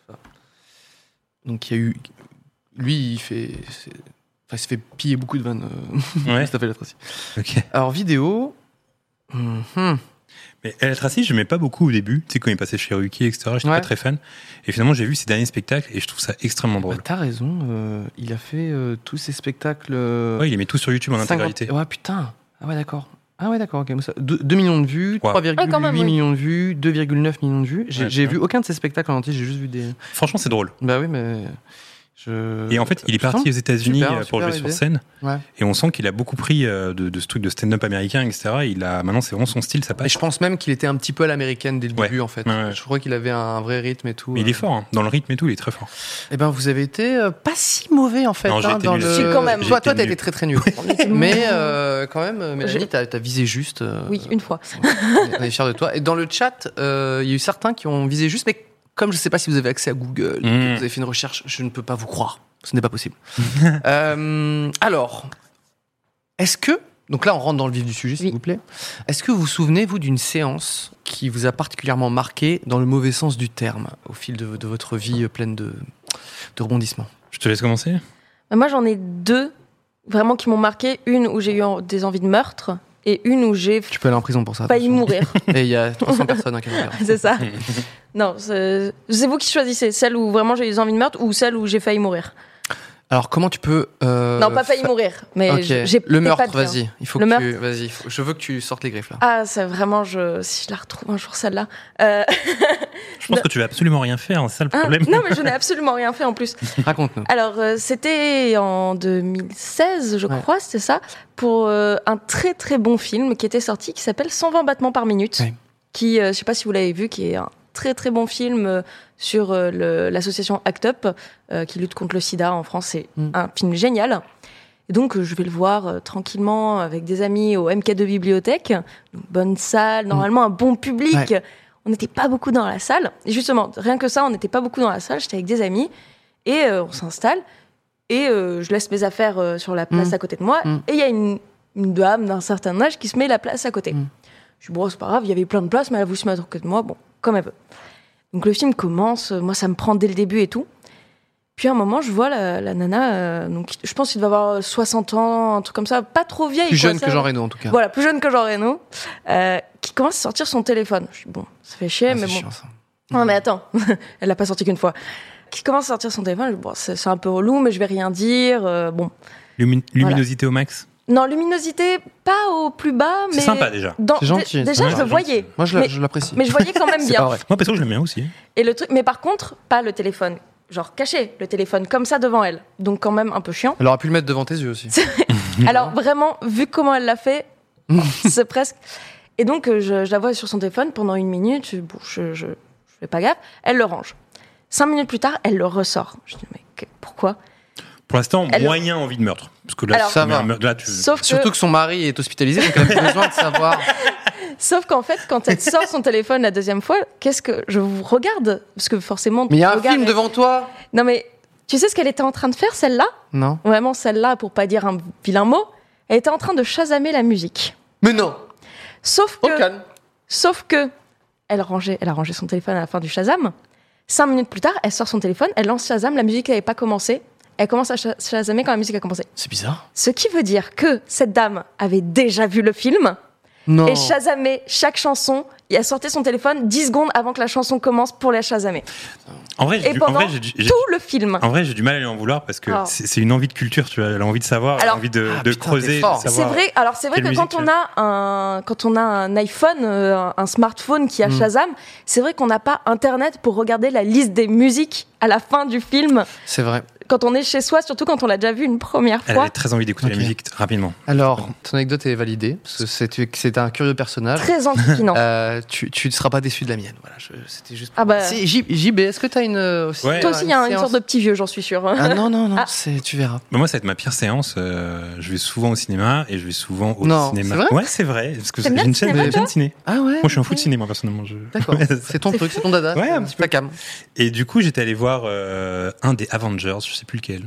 Donc il y a eu, lui il se fait piller beaucoup de vannes. Ouais. Mustapha El Atrassi. Ok. Alors vidéo. Mais La Tracy, je l'aimais pas beaucoup au début. Tu sais, quand il passait chez Ruki, etc., j'étais Ouais. pas très fan. Et finalement, j'ai vu ses derniers spectacles et je trouve ça extrêmement Bah, drôle. t'as raison. Il a fait tous ses spectacles. Ouais, il les met tout sur YouTube en 50 intégralité. Ouais putain. Ah ouais d'accord. Ok. 2 millions de vues, Wow. 3,8 Ah, quand même, oui. millions de vues, 2,9 millions de vues. J'ai Ouais, j'ai ouais. vu aucun de ces spectacles en entier. J'ai juste vu des. Franchement, c'est drôle. Bah oui, mais Et en fait, il est parti aux États-Unis pour jouer sur scène. Ouais. Et on sent qu'il a beaucoup pris de ce truc de stand-up américain, etc. Maintenant, c'est vraiment son style, ça passe. Et je pense même qu'il était un petit peu à l'américaine dès le début, en fait. Ouais. Je crois qu'il avait un vrai rythme et tout. Mais il est fort, hein. Dans le rythme et tout, il est très fort. Eh ben, vous avez été pas si mauvais, en fait. Non, j'ai été nul. Si, quand même. Toi, t'as été très très nul. Mais quand même, Mélanie, t'as visé juste. Oui, une fois. On est fiers de toi. Et dans le chat, il y a eu certains qui ont visé juste, mais comme je sais pas si vous avez accès à Google, que vous avez fait une recherche, je ne peux pas vous croire. Ce n'est pas possible. Alors, est-ce que... Donc là, on rentre dans le vif du sujet, s'il vous plaît. Est-ce que vous vous souvenez, vous, d'une séance qui vous a particulièrement marqué dans le mauvais sens du terme, au fil de votre vie pleine de rebondissements? Je te laisse commencer. Moi, j'en ai deux vraiment qui m'ont marqué. Une où j'ai eu des envies de meurtre et une où j'ai Tu peux aller en prison pour ça. failli mourir. Et il y a 300 personnes qui regardent. C'est ça. Non, c'est vous qui choisissez. Celle où vraiment j'ai eu des envies de meurtre ou celle où j'ai failli mourir. Alors, comment tu peux... Non, pas failli mourir, mais okay. j'ai le meurtre, pas de bien. vas-y. Il faut le que meurtre. Vas-y, je veux que tu sortes les griffes, là. Ah, c'est vraiment... Si je la retrouve un jour, celle-là... Je pense que tu vas absolument rien faire, c'est ça le problème. Non, mais je n'ai absolument rien fait en plus. Raconte-nous. Alors, c'était en 2016, je crois, c'était ça, pour un très très bon film qui était sorti, qui s'appelle 120 battements par minute, qui, je sais pas si vous l'avez vu, qui est un très très bon film sur l'association ACT UP, qui lutte contre le sida en France. C'est un film génial. Et donc, je vais le voir tranquillement avec des amis au MK2 Bibliothèque. Une bonne salle, normalement un bon public. Ouais. On n'était pas beaucoup dans la salle. Et justement, rien que ça, on n'était pas beaucoup dans la salle. J'étais avec des amis et on s'installe. Et je laisse mes affaires sur la place à côté de moi. Et il y a une dame d'un certain âge qui se met la place à côté. Je dis, bon, c'est pas grave, il y avait plein de places, mais elle a voulu se mettre à côté de moi. Bon, comme elle veut. Donc le film commence, moi ça me prend dès le début et tout. Puis à un moment, je vois la nana, donc je pense qu'il devait avoir 60 ans, un truc comme ça, pas trop vieille. Plus jeune que Jean Reno en tout cas. Voilà, plus jeune que Jean Reno, qui commence à sortir son téléphone. Je dis, bon, ça fait chier, mais bon. Chiant, ça. Non mais attends, elle l'a pas sorti qu'une fois. Qui commence à sortir son téléphone, je dis, bon, c'est un peu relou, mais je vais rien dire, bon. Luminosité au max. Non, luminosité, pas au plus bas, mais... C'est sympa, déjà. C'est gentil. Déjà, je le voyais. Moi, je l'apprécie. Mais je voyais quand même bien. Moi, perso, je l'aime bien aussi. Et le truc, mais par contre, pas le téléphone. Genre caché, le téléphone, comme ça, devant elle. Donc quand même un peu chiant. Elle aurait pu le mettre devant tes yeux aussi. Alors, vraiment, vu comment elle l'a fait, c'est presque... Et donc, je la vois sur son téléphone pendant 1 minute. Bon, je fais pas gaffe. Elle le range. 5 minutes plus tard, elle le ressort. Je dis, mais pourquoi ? Pour l'instant, moyen envie de meurtre. Parce que là, alors, ça va. Surtout que son mari est hospitalisé, donc elle a besoin de savoir. Sauf qu'en fait, quand elle sort son téléphone la deuxième fois, qu'est-ce que je vous regarde ? Parce que forcément. Mais il y a un film devant toi. Non, mais tu sais ce qu'elle était en train de faire, celle-là ? Non. Vraiment, celle-là, pour pas dire un vilain mot, elle était en train de chasamer la musique. Mais non. Sauf que elle a rangé son téléphone à la fin du Shazam. 5 minutes plus tard, elle sort son téléphone, elle lance Shazam, la musique n'avait pas commencé. Elle commence à chasamer quand la musique a commencé. C'est bizarre. Ce qui veut dire que cette dame avait déjà vu le film et chasamé chaque chanson. Et elle sortait son téléphone 10 secondes avant que la chanson commence pour la chasamer. En vrai, tout le film. En vrai, j'ai du mal à lui en vouloir parce que c'est une envie de culture, tu vois. Elle a envie de savoir, elle a envie de creuser. C'est vrai. Alors c'est vrai que quand on a un iPhone, un smartphone qui a Shazam, c'est vrai qu'on n'a pas Internet pour regarder la liste des musiques à la fin du film. C'est vrai. Quand on est chez soi, surtout quand on l'a déjà vu une première fois. Elle avait très envie d'écouter la musique rapidement. Alors, ton anecdote est validée, parce que c'est un curieux personnage. Très enquiquinant. Tu ne seras pas déçu de la mienne. Voilà, c'était juste. Ah bah. JB, est-ce que tu as une. Aussi, toi aussi, il y a une sorte de petit vieux, j'en suis sûre. Ah non, tu verras. Bah moi, ça va être ma pire séance. Je vais souvent au cinéma et je vais souvent au cinéma. C'est vrai ouais, c'est vrai. Parce que j'ai une chaîne de ciné. Ah ouais. Moi, je suis un fou de ciné, moi, personnellement. D'accord. C'est ton truc, c'est ton dada. Ouais, un petit peu. Cam. Et du coup, j'étais allé voir un des Avengers, je sais plus lequel.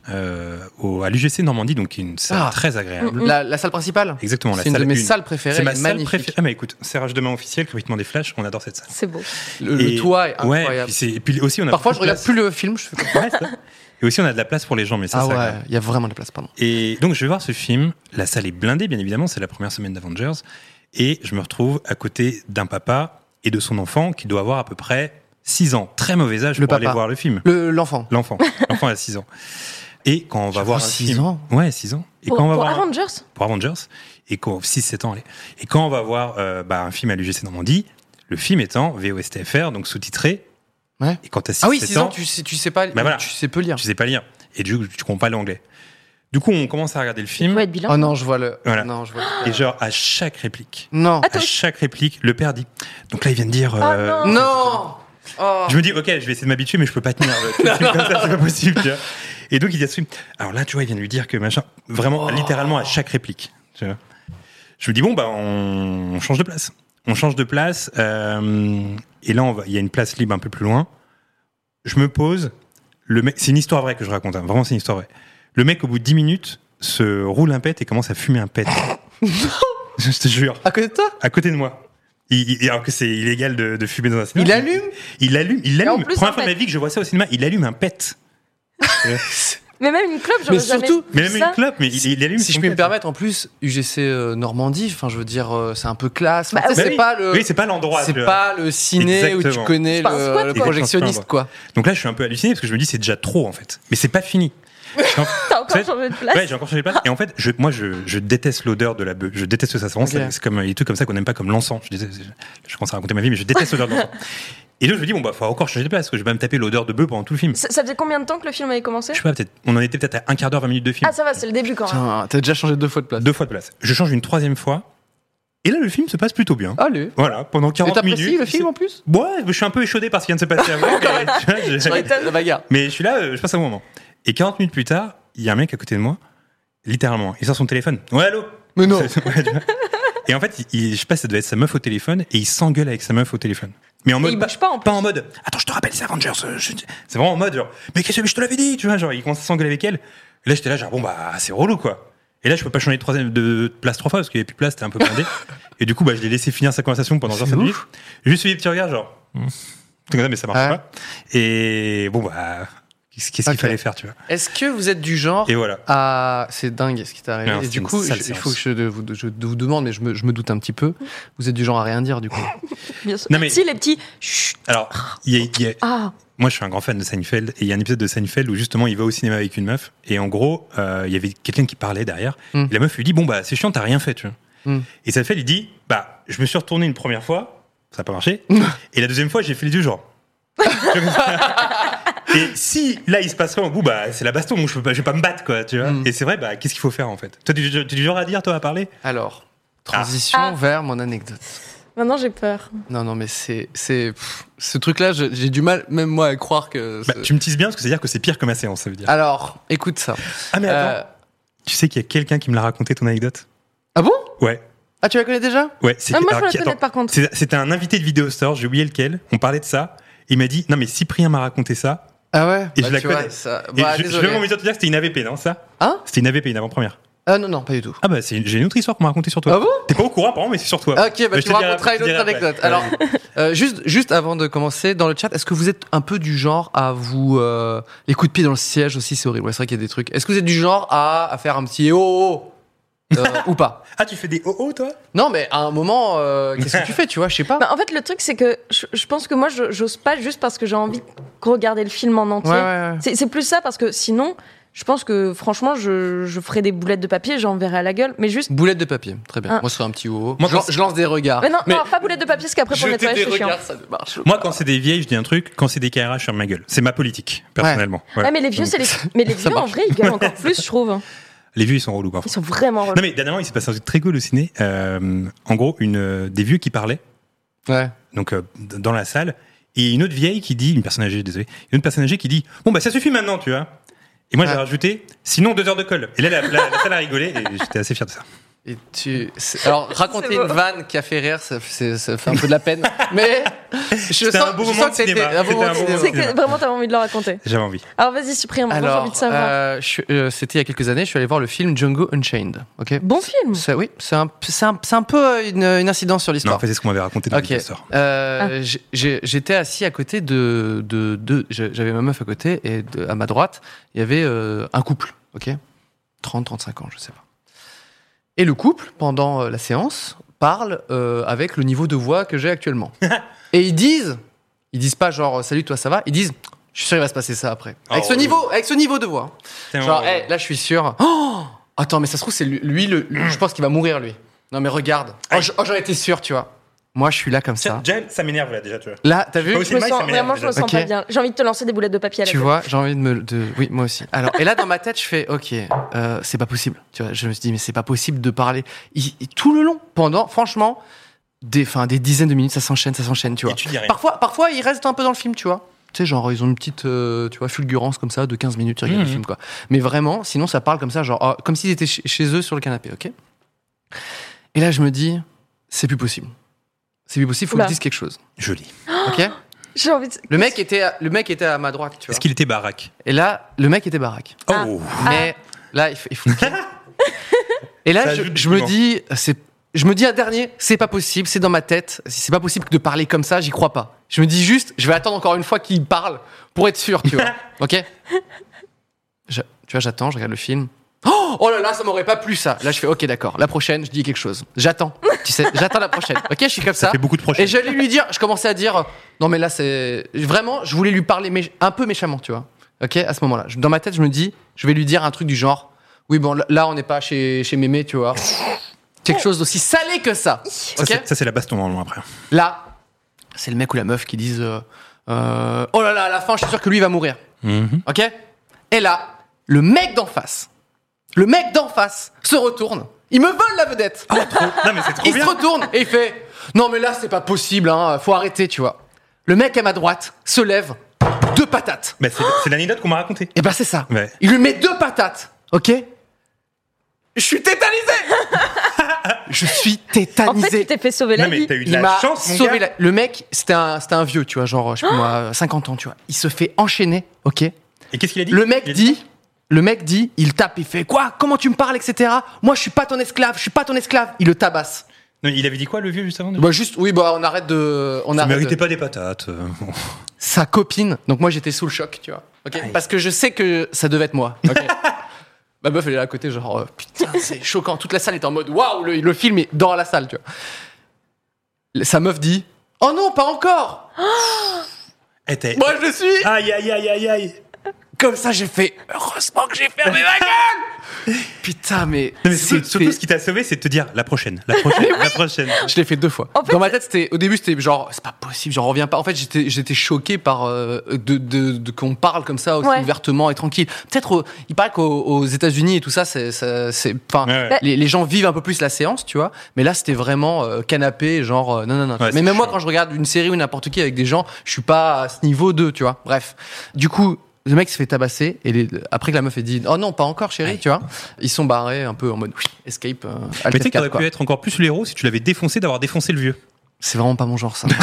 À l'UGC Normandie, donc qui est une salle très agréable. La salle principale. Exactement, c'est une de mes salles préférées. C'est ma salle magnifique. préférée. Ah mais écoute, serrage de main officiel, Crépitement des Flashs, on adore cette salle. C'est beau. Le toit est incroyable. Et puis aussi on a parfois je regarde plus le film, je fais comme ça. Et aussi on a de la place pour les gens, mais ça. Ah ouais, il y a vraiment de la place, pardon. Et donc je vais voir ce film. La salle est blindée, bien évidemment. C'est la première semaine d'Avengers, et je me retrouve à côté d'un papa et de son enfant qui doit avoir à peu près 6 ans. Très mauvais âge pour aller voir le film. L'enfant. L'enfant a 6 ans. Et quand on va voir 6 ans. Ouais, 6 ans. Et pour Avengers. Pour Avengers. Et 6-7 ans, allez. Et quand on va voir un film à l'UGC Normandie, le film étant VOSTFR, donc sous-titré Ouais. Et quand t'as 6 Ah oui, 7 6 ans, ans, tu sais pas, voilà. tu sais peu lire. tu sais pas lire. Et du coup, tu comprends pas l'anglais. Du coup, on commence à regarder le Il film. faut être bilingue. Oh non, je vois le. Voilà. Non, je vois. Et genre, à chaque réplique, Non. à chaque réplique, le père dit. Donc là, il vient de dire. Ah non. Non. Oh. Je me dis, ok, je vais essayer de m'habituer, mais je peux pas tenir. Comme ça, c'est pas possible. Tu vois. Et donc, il dit à ce film. Alors là, tu vois, il vient de lui dire que machin. Vraiment, littéralement, à chaque réplique. Tu vois. Je me dis, bon, bah, on change de place. On change de place. Et là, il y a une place libre un peu plus loin. Je me pose. Le mec, c'est une histoire vraie que je raconte. Hein. Vraiment, c'est une histoire vraie. Le mec, au bout de 10 minutes, se roule un pet et commence à fumer un pet. Je te jure. À côté de toi? À côté de moi. Alors que c'est illégal de fumer dans un cinéma. Il allume? Et en plus, Première un fois de ma pet. vie que je vois ça au cinéma, il allume un pet. Mais même une clope, j'aurais Mais jamais surtout- vu Mais même ça. une clope, mais il allume Si son je puis me pet. permettre, en plus, UGC Normandie, enfin, je veux dire, c'est un peu classe. Bah, Tu sais, Bah c'est oui. pas le. Oui, c'est pas l'endroit. C'est tu vois. pas le ciné où tu Exactement. connais C'est pas un squat, le quoi. projectionniste, quoi. Donc là, je suis un peu halluciné parce que je me dis c'est déjà trop en fait. Mais c'est pas fini. En T'as encore fait- changé de place. Ouais, j'ai encore changé de place. Et en fait, je déteste l'odeur de la bœuf. Je déteste ça. Ok. C'est comme des trucs comme ça qu'on n'aime pas, comme l'encens. Je commence à raconter ma vie, mais je déteste l'odeur de l'encens. Et là, je me dis, bon, bah, faut encore changer de place, parce que je vais pas me taper l'odeur de bœuf pendant tout le film. Ça faisait combien de temps que le film avait commencé? Je sais pas, peut-être, on en était peut-être à un quart d'heure, 20 minutes de film. Ah, ça va, c'est le début quand même. Putain, t'as déjà changé 2 fois de place. 2 fois de place. Je change une 3e fois. Et là, le film se passe plutôt bien. Allez. Voilà, pendant Et 40 minutes. t'apprécies le film en plus? Ouais, je suis un peu échaudé par ce qui vient de se passer avant. Mais, tu vois, La bagarre. mais je suis là, je passe un bon moment. Et 40 minutes plus tard, il y a un mec à côté de moi, littéralement, il sort son téléphone. Ouais, allô? Mais non. Ouais, tu vois. Et en fait, je sais pas, ça devait être sa meuf au téléphone, et il s'engueule avec sa meuf au téléphone. Mais en mode, il bouge pas, en plus. en mode, attends, je te rappelle, c'est Avengers. C'est vraiment en mode, genre, mais qu'est-ce que je te l'avais dit, tu vois, genre, il commence à s'engueuler avec elle. Et là, j'étais là, genre, bon, bah, c'est relou, quoi. Et là, je peux pas changer de place 3 fois, parce qu'il y avait plus de place, c'était un peu blindé. Et du coup, bah, je l'ai laissé finir sa conversation pendant genre 5 minutes. J'ai juste fait des petits regards, genre, c'est comme ça, mais ça marche Ouais. pas. Et bon, bah, qu'est-ce qu'il Ok. fallait faire, tu vois. Est-ce que vous êtes du genre Et voilà. à. C'est dingue ce qui t'est arrivé. Non, Et c'est du une coup, sale il séance. faut que je vous demande, mais je me doute un petit peu. Vous êtes du genre à rien dire, du coup. Bien sûr. Non, mais- Si, les petits. Chut. Alors, Ah, moi, je suis un grand fan de Seinfeld, et il y a un épisode de Seinfeld où justement il va au cinéma avec une meuf, et en gros, il y avait quelqu'un qui parlait derrière, Mm. et la meuf lui dit, bon, bah, c'est chiant, t'as rien fait, tu vois. Mm. Et Seinfeld, il dit, bah, je me suis retourné une première fois, ça n'a pas marché, et la deuxième fois, j'ai fait les yeux, genre. Et si là il se passe rien au bout, bah c'est la baston, donc je vais pas me battre, quoi, tu vois. Mm. Et c'est vrai, bah qu'est-ce qu'il faut faire en fait? Toi, tu es du genre à dire, toi, à parler? Alors, transition Ah. vers mon anecdote. maintenant j'ai peur. Non, mais ce truc-là, j'ai du mal, même moi, à croire que. Bah, tu me teases bien parce que c'est-à-dire que c'est pire que ma séance, ça veut dire. Alors, écoute ça. Ah, mais attends, tu sais qu'il y a quelqu'un qui me l'a raconté ton anecdote? Ah bon? Ouais. Ah, tu la connais déjà? Ouais, c'est Ah, moi, je alors, peux la connaître, par contre. C'était un invité de Vidéo Store, j'ai oublié lequel. On parlait de ça. Il m'a dit, non, mais Cyprien m'a raconté ça. Ah ouais? Et je la tu vois, connais. ça- Et Bah, je désolé. vais m'envie de te dire que c'était une AVP, non, ça? Hein? C'était une AVP, une avant-première. Ah non, pas du tout. Ah, bah, j'ai une autre histoire qu'on m'a racontée sur toi. Ah bon? T'es pas au courant, apparemment, mais c'est sur toi. Ok, bah Mais tu je me te dirai raconteras après, une je te autre dirai après. anecdote. Alors, juste avant de commencer, dans le chat, est-ce que vous êtes un peu du genre à vous... les coups de pied dans le siège aussi, c'est horrible. Ouais, c'est vrai qu'il y a des trucs. Est-ce que vous êtes du genre à faire un petit oh ou pas? Ah, tu fais des oh toi? Non, mais à un moment, qu'est-ce que tu fais, tu vois? Je sais pas. Bah, en fait, le truc, c'est que je pense que moi, j'ose pas juste parce que j'ai envie de regarder le film en entier. Ouais. C'est plus ça, parce que sinon, je pense que franchement, je ferais des boulettes de papier, j'enverrais à la gueule. Mais juste. Boulette de papier, très bien. Ah. Moi, ce serait un petit oh. Moi, Je lance des regards. Mais non, pas boulettes de papier, parce qu'après, pour le Jeter nettoyage, des c'est chiant. regards, ça ne marche pas. Moi, quand c'est des vieilles, je dis un truc. Quand c'est des KRH, je ferme ma gueule. C'est ma politique, personnellement. Voilà. Ouais, mais les vieux, Donc, c'est les. Mais les Ça vieux, en marche. vrai, ils gueulent encore plus, je trouve. Les vieux, ils sont relous parfois. Ils sont vraiment relous. Non, mais dernièrement, il s'est passé un truc très cool au ciné. En gros, des vieux qui parlaient, Ouais. donc dans la salle, et une autre vieille qui dit, une personne âgée, désolé, une autre personne âgée qui dit, bon, bah ça suffit maintenant, tu vois. Et moi, j'ai rajouté, sinon 2 heures de colle. Et là, la salle a rigolé, et j'étais assez fier de ça. Et alors, raconter C'est une beau. vanne qui a fait rire, ça fait un peu de la peine. Mais je C'était un beau moment de que c'était cinéma. un beau C'était moment un de beau cinéma. C'est que vraiment, t'avais envie de le raconter. J'avais envie. Alors, vas-y, Cyprien, moi, j'ai Alors, envie de savoir. c'était il y a quelques années, je suis allé voir le film Django Unchained. Ok. Bon film. Oui, c'est un peu une incidence sur Non, l'histoire. en fait, c'est ce qu'on m'avait raconté dans Ok. le store. J'étais assis à côté j'avais ma meuf à côté et à ma droite, il y avait un couple, ok, 30-35 ans, je sais pas. Et le couple, pendant la séance, parle avec le niveau de voix que j'ai actuellement. Et ils disent pas genre salut toi ça va, ils disent je suis sûr il va se passer ça après. Avec ce niveau de voix. Genre hey, là je suis sûr. Oh attends mais ça se trouve c'est lui je pense qu'il va mourir lui. Non mais regarde. Oh j'en étais sûr tu vois. Moi, je suis là comme ça. Déjà, ça m'énerve là déjà, tu vois. Là, t'as vu? Je me sens pas bien. J'ai envie de te lancer des boulettes de papier à la tête. Tu vois, j'ai envie oui, moi aussi. Alors, et là, dans ma tête, je fais, ok, c'est pas possible. Tu vois, je me suis dit, mais c'est pas possible de parler. Tout le long, franchement, des dizaines de minutes, ça s'enchaîne, tu vois. Et tu dis rien. Parfois, ils restent un peu dans le film, tu vois. Tu sais, genre, ils ont une petite, tu vois, fulgurance comme ça de 15 minutes, tu regardes le film, quoi. Mais vraiment, sinon, ça parle comme ça, genre, comme s'ils étaient chez eux sur le canapé, ok? Et là, je me dis, c'est plus possible. C'est plus possible, faut que je dise quelque chose. Joli. Ok? J'ai envie de... Le mec était à ma droite, tu vois. Est-ce qu'il était baraque? Et là, le mec était baraque. Oh. Mais là, il faut. Et là, je me dis un dernier, c'est pas possible, c'est dans ma tête. C'est pas possible de parler comme ça, j'y crois pas. Je me dis juste, je vais attendre encore une fois qu'il parle pour être sûr, tu vois. Ok? Tu vois, j'attends, je regarde le film. Oh là là, ça m'aurait pas plu ça. Là, je fais ok, d'accord. La prochaine, je dis quelque chose. J'attends. Tu sais, j'attends la prochaine. Ok, je suis comme ça. Ça fait beaucoup de prochaines. Et j'allais lui dire, je commençais à dire, non mais là c'est vraiment, je voulais lui parler un peu méchamment, tu vois. Ok, à ce moment-là, dans ma tête, je me dis, je vais lui dire un truc du genre, oui bon, là on n'est pas chez Mémé, tu vois. Quelque chose d'aussi salé que ça. Ok. Ça c'est la baston normalement après. Là, c'est le mec ou la meuf qui disent, oh là là, à la fin, je suis sûr que lui va mourir. Ok. Et là, le mec d'en face se retourne. Il me vole la vedette. Non mais c'est trop Il bien. se retourne et il fait non mais là c'est pas possible, hein, faut arrêter, tu vois. Le mec à ma droite se lève, 2 patates. Bah, c'est l'anecdote qu'on m'a racontée. Et ben c'est ça. Ouais. Il lui met 2 patates, ok. Je suis tétanisé. Je suis tétanisé. En fait, tu t'es fait sauver la Non mais vie. t'as eu de Il la m'a chance mon sauvé gars. le mec, c'était un vieux, tu vois, genre je sais pas moi, 50 ans, tu vois. Il se fait enchaîner, ok. Et qu'est-ce qu'il a dit? Le mec dit, il tape, il fait quoi? Comment tu me parles, etc. Moi, je suis pas ton esclave. Il le tabasse. Non, il avait dit quoi le vieux juste avant? Bah juste, oui, bah on arrête de. Ça méritait pas des patates. Sa copine. Donc moi, j'étais sous le choc, tu vois. Ok. Aïe. Parce que je sais que ça devait être moi. Ok. Ma meuf, elle est là à côté, genre putain, c'est choquant. Toute la salle est en mode waouh, le film est dans la salle, tu vois. Sa meuf dit, oh non, pas encore. Moi, je suis. Aïe. Comme ça, j'ai fait. Heureusement que j'ai fermé ma gueule. Putain, mais. Non, mais surtout, ce qui t'a sauvé, c'est de te dire la prochaine. Je l'ai fait 2 fois. En fait, dans ma tête, au début, c'était genre, c'est pas possible, j'en reviens pas. En fait, j'étais choqué par qu'on parle comme ça aussi ouvertement et tranquille. Peut-être, il paraît qu'aux États-Unis et tout ça, les gens vivent un peu plus la séance, tu vois. Mais là, c'était vraiment canapé, genre, non. Ouais, mais même moi, quand je regarde une série ou n'importe qui avec des gens, je suis pas à ce niveau 2, tu vois. Bref. Du coup, le mec se fait tabasser et après que la meuf ait dit oh non pas encore chérie, tu vois, ils sont barrés un peu en mode escape. Mais tu sais que t'aurais pu être encore plus le héros si tu l'avais défoncé d'avoir défoncé le vieux. C'est vraiment pas mon genre ça.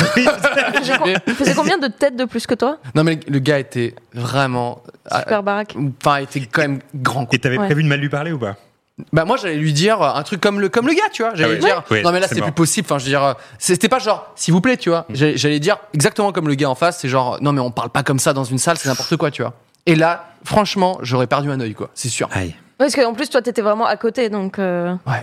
Il faisait combien de têtes de plus que toi? Non mais le gars était vraiment super baraque. Enfin, il était quand même grand. Et t'avais prévu de mal lui parler ou pas? Bah moi j'allais lui dire un truc comme le gars, tu vois. J'allais lui dire non mais là c'est plus possible. Enfin je veux dire c'était pas genre s'il vous plaît, tu vois. J'allais dire exactement comme le gars en face. C'est genre non mais on parle pas comme ça dans une salle, c'est n'importe quoi, tu vois. Et là franchement j'aurais perdu un œil quoi, c'est sûr. Aïe. Parce qu'en plus toi t'étais vraiment à côté donc. Ouais.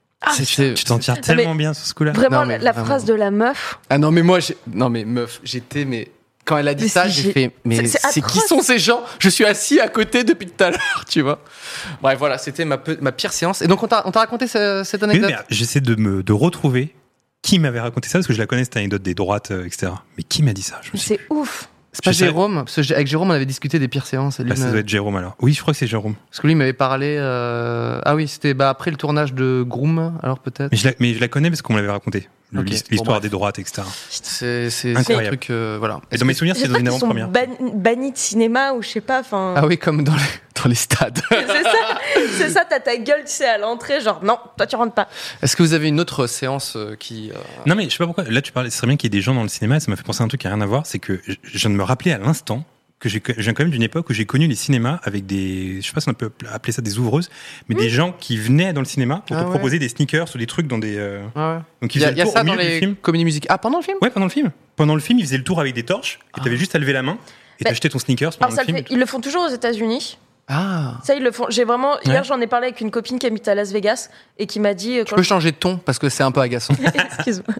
Tu t'en tires tellement bien sur ce coup-là. Vraiment la phrase de la meuf. Ah non mais moi meuf j'étais quand elle a dit ça, j'ai fait mais c'est qui sont ces gens? Je suis assis à côté depuis tout à l'heure, tu vois. Bref, voilà, c'était ma pire séance. Et donc on t'a raconté cette anecdote? Oui, mais j'essaie de retrouver qui m'avait raconté ça parce que je la connais cette anecdote des droites, etc. Mais qui m'a dit ça? C'est ouf. C'est pas Jérôme, parce que avec Jérôme on avait discuté des pires séances. Et lui, ça doit être Jérôme alors. Oui, je crois que c'est Jérôme. Parce que lui il m'avait parlé. Ah oui, c'était après le tournage de Groom, alors peut-être. Mais je la connais parce qu'on me l'avait raconté. L'histoire des droites, etc. C'est incroyable. Un truc, voilà. Et dans mes souvenirs, c'est dans une avant-première. Bannis de cinéma ou je sais pas. Ah oui, comme dans les stades. C'est ça, t'as ta gueule, tu sais, à l'entrée, genre non, toi tu rentres pas. Est-ce que vous avez une autre séance qui. Non, mais je sais pas pourquoi. Là, tu parlais, ce serait bien qu'il y ait des gens dans le cinéma, et ça m'a fait penser à un truc qui n'a rien à voir. C'est que je viens de me rappeler à l'instant que je viens quand même d'une époque où j'ai connu les cinémas avec des, je sais pas si on peut appeler ça des ouvreuses, mais des gens qui venaient dans le cinéma pour te proposer des sneakers ou des trucs dans des. Donc il y a ça dans les comédies musicales. Ah, pendant le film? Ouais, pendant le film. Pendant le film, ils faisaient le tour avec des torches et t'avais juste à lever la main et t'achetais ton sneakers pendant le film. Ils le font toujours aux États-Unis. Ah. Ça, ils le font. Hier, j'en ai parlé avec une copine qui habite à Las Vegas et qui m'a dit. Je peux changer de ton parce que c'est un peu agaçant. Excuse-moi.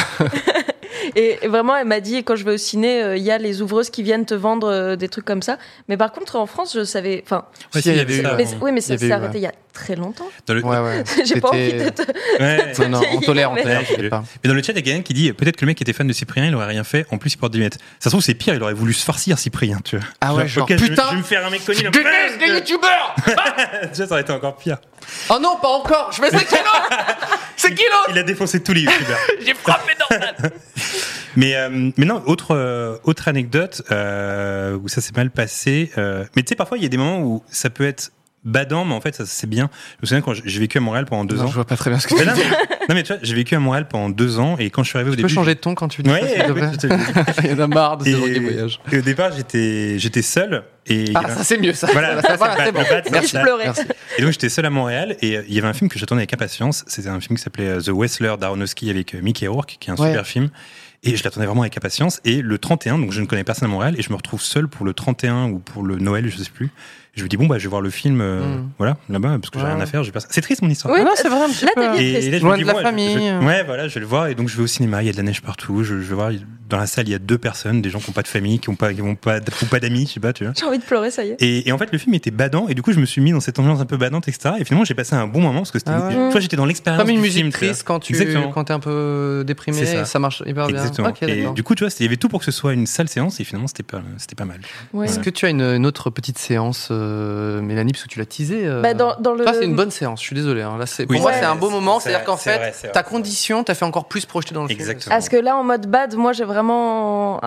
Et vraiment, elle m'a dit, quand je vais au ciné, il y a les ouvreuses qui viennent te vendre des trucs comme ça. Mais par contre, en France, je savais. Enfin, il y avait eu. Mais ça s'est arrêté il y a très longtemps. Ouais. J'ai pas envie de te... Ouais. Non, on tolère, t'inquiète pas. Mais dans le chat, il y a quelqu'un qui dit peut-être que le mec était fan de Cyprien, il aurait rien fait. En plus, il porte des lunettes. Ça se trouve, c'est pire, il aurait voulu se farcir Cyprien, tu vois. Ah ouais, genre, ok, putain, je vais me faire un mec connu. je déteste les youtubeurs. Ça aurait été encore pire. Oh non, pas encore. Je fais 5 kilos. C'est kilos. Il a défoncé tous les youtubeurs. J'ai frappé normal. Mais non, autre anecdote où ça s'est mal passé. Mais tu sais, parfois, il y a des moments où ça peut être badant, mais en fait, ça c'est bien. Je me souviens quand j'ai vécu à Montréal pendant 2 ans. Je vois pas très bien ce que tu dis. Non, mais tu vois, j'ai vécu à Montréal pendant 2 ans et quand je suis arrivé au début. Tu peux changer de ton quand tu dis ça, s'il te plaît. Il y en a marre de ces gens qui voyagent. Et au départ, j'étais seul. Et ça c'est mieux, ça. Voilà, c'est bon. Merci de pleurer. Et donc j'étais seul à Montréal et il y avait un film que j'attendais avec impatience. C'était un film qui s'appelait The Wrestler d'Aronofsky avec Mickey Rourke, qui est un super film. Et je l'attendais vraiment avec impatience. Et le 31, donc je ne connais personne à Montréal et je me retrouve seul pour le 31 ou pour le Noël, je sais plus. Je me dis je vais voir le film voilà, là-bas parce que j'ai rien à faire, j'ai personne. C'est triste mon histoire. Oui, non, c'est vrai un petit peu. Là, t'es bien triste. Et là, je Loin me dis, de la famille. voilà, je vais le voir et donc je vais au cinéma, il y a de la neige partout, je vais voir dans la salle, il y a 2 personnes, des gens qui n'ont pas de famille, qui n'ont pas d'amis, je sais pas, tu vois. J'ai envie de pleurer, ça y est. Et en fait, le film était badant et du coup, je me suis mis dans cette ambiance un peu badante, etc. Et finalement, j'ai passé un bon moment parce que c'était, toi, j'étais dans l'expérience comme une du musique film, triste quand t'es un peu déprimé, C'est ça. ça marche hyper bien. Exactement. Okay, et du coup, tu vois, il y avait tout pour que ce soit une sale séance et finalement, c'était pas mal. Ouais. Est-ce que tu as une autre petite séance, Mélanie, parce que tu l'as teasé dans le... Ça, c'est une bonne séance, je suis désolé. Là, pour moi, c'est un beau moment. C'est-à-dire qu'en fait, ta condition t'a fait encore plus projeter dans le film. Exactement. Parce que là, en mode bad, moi, j'ai vraiment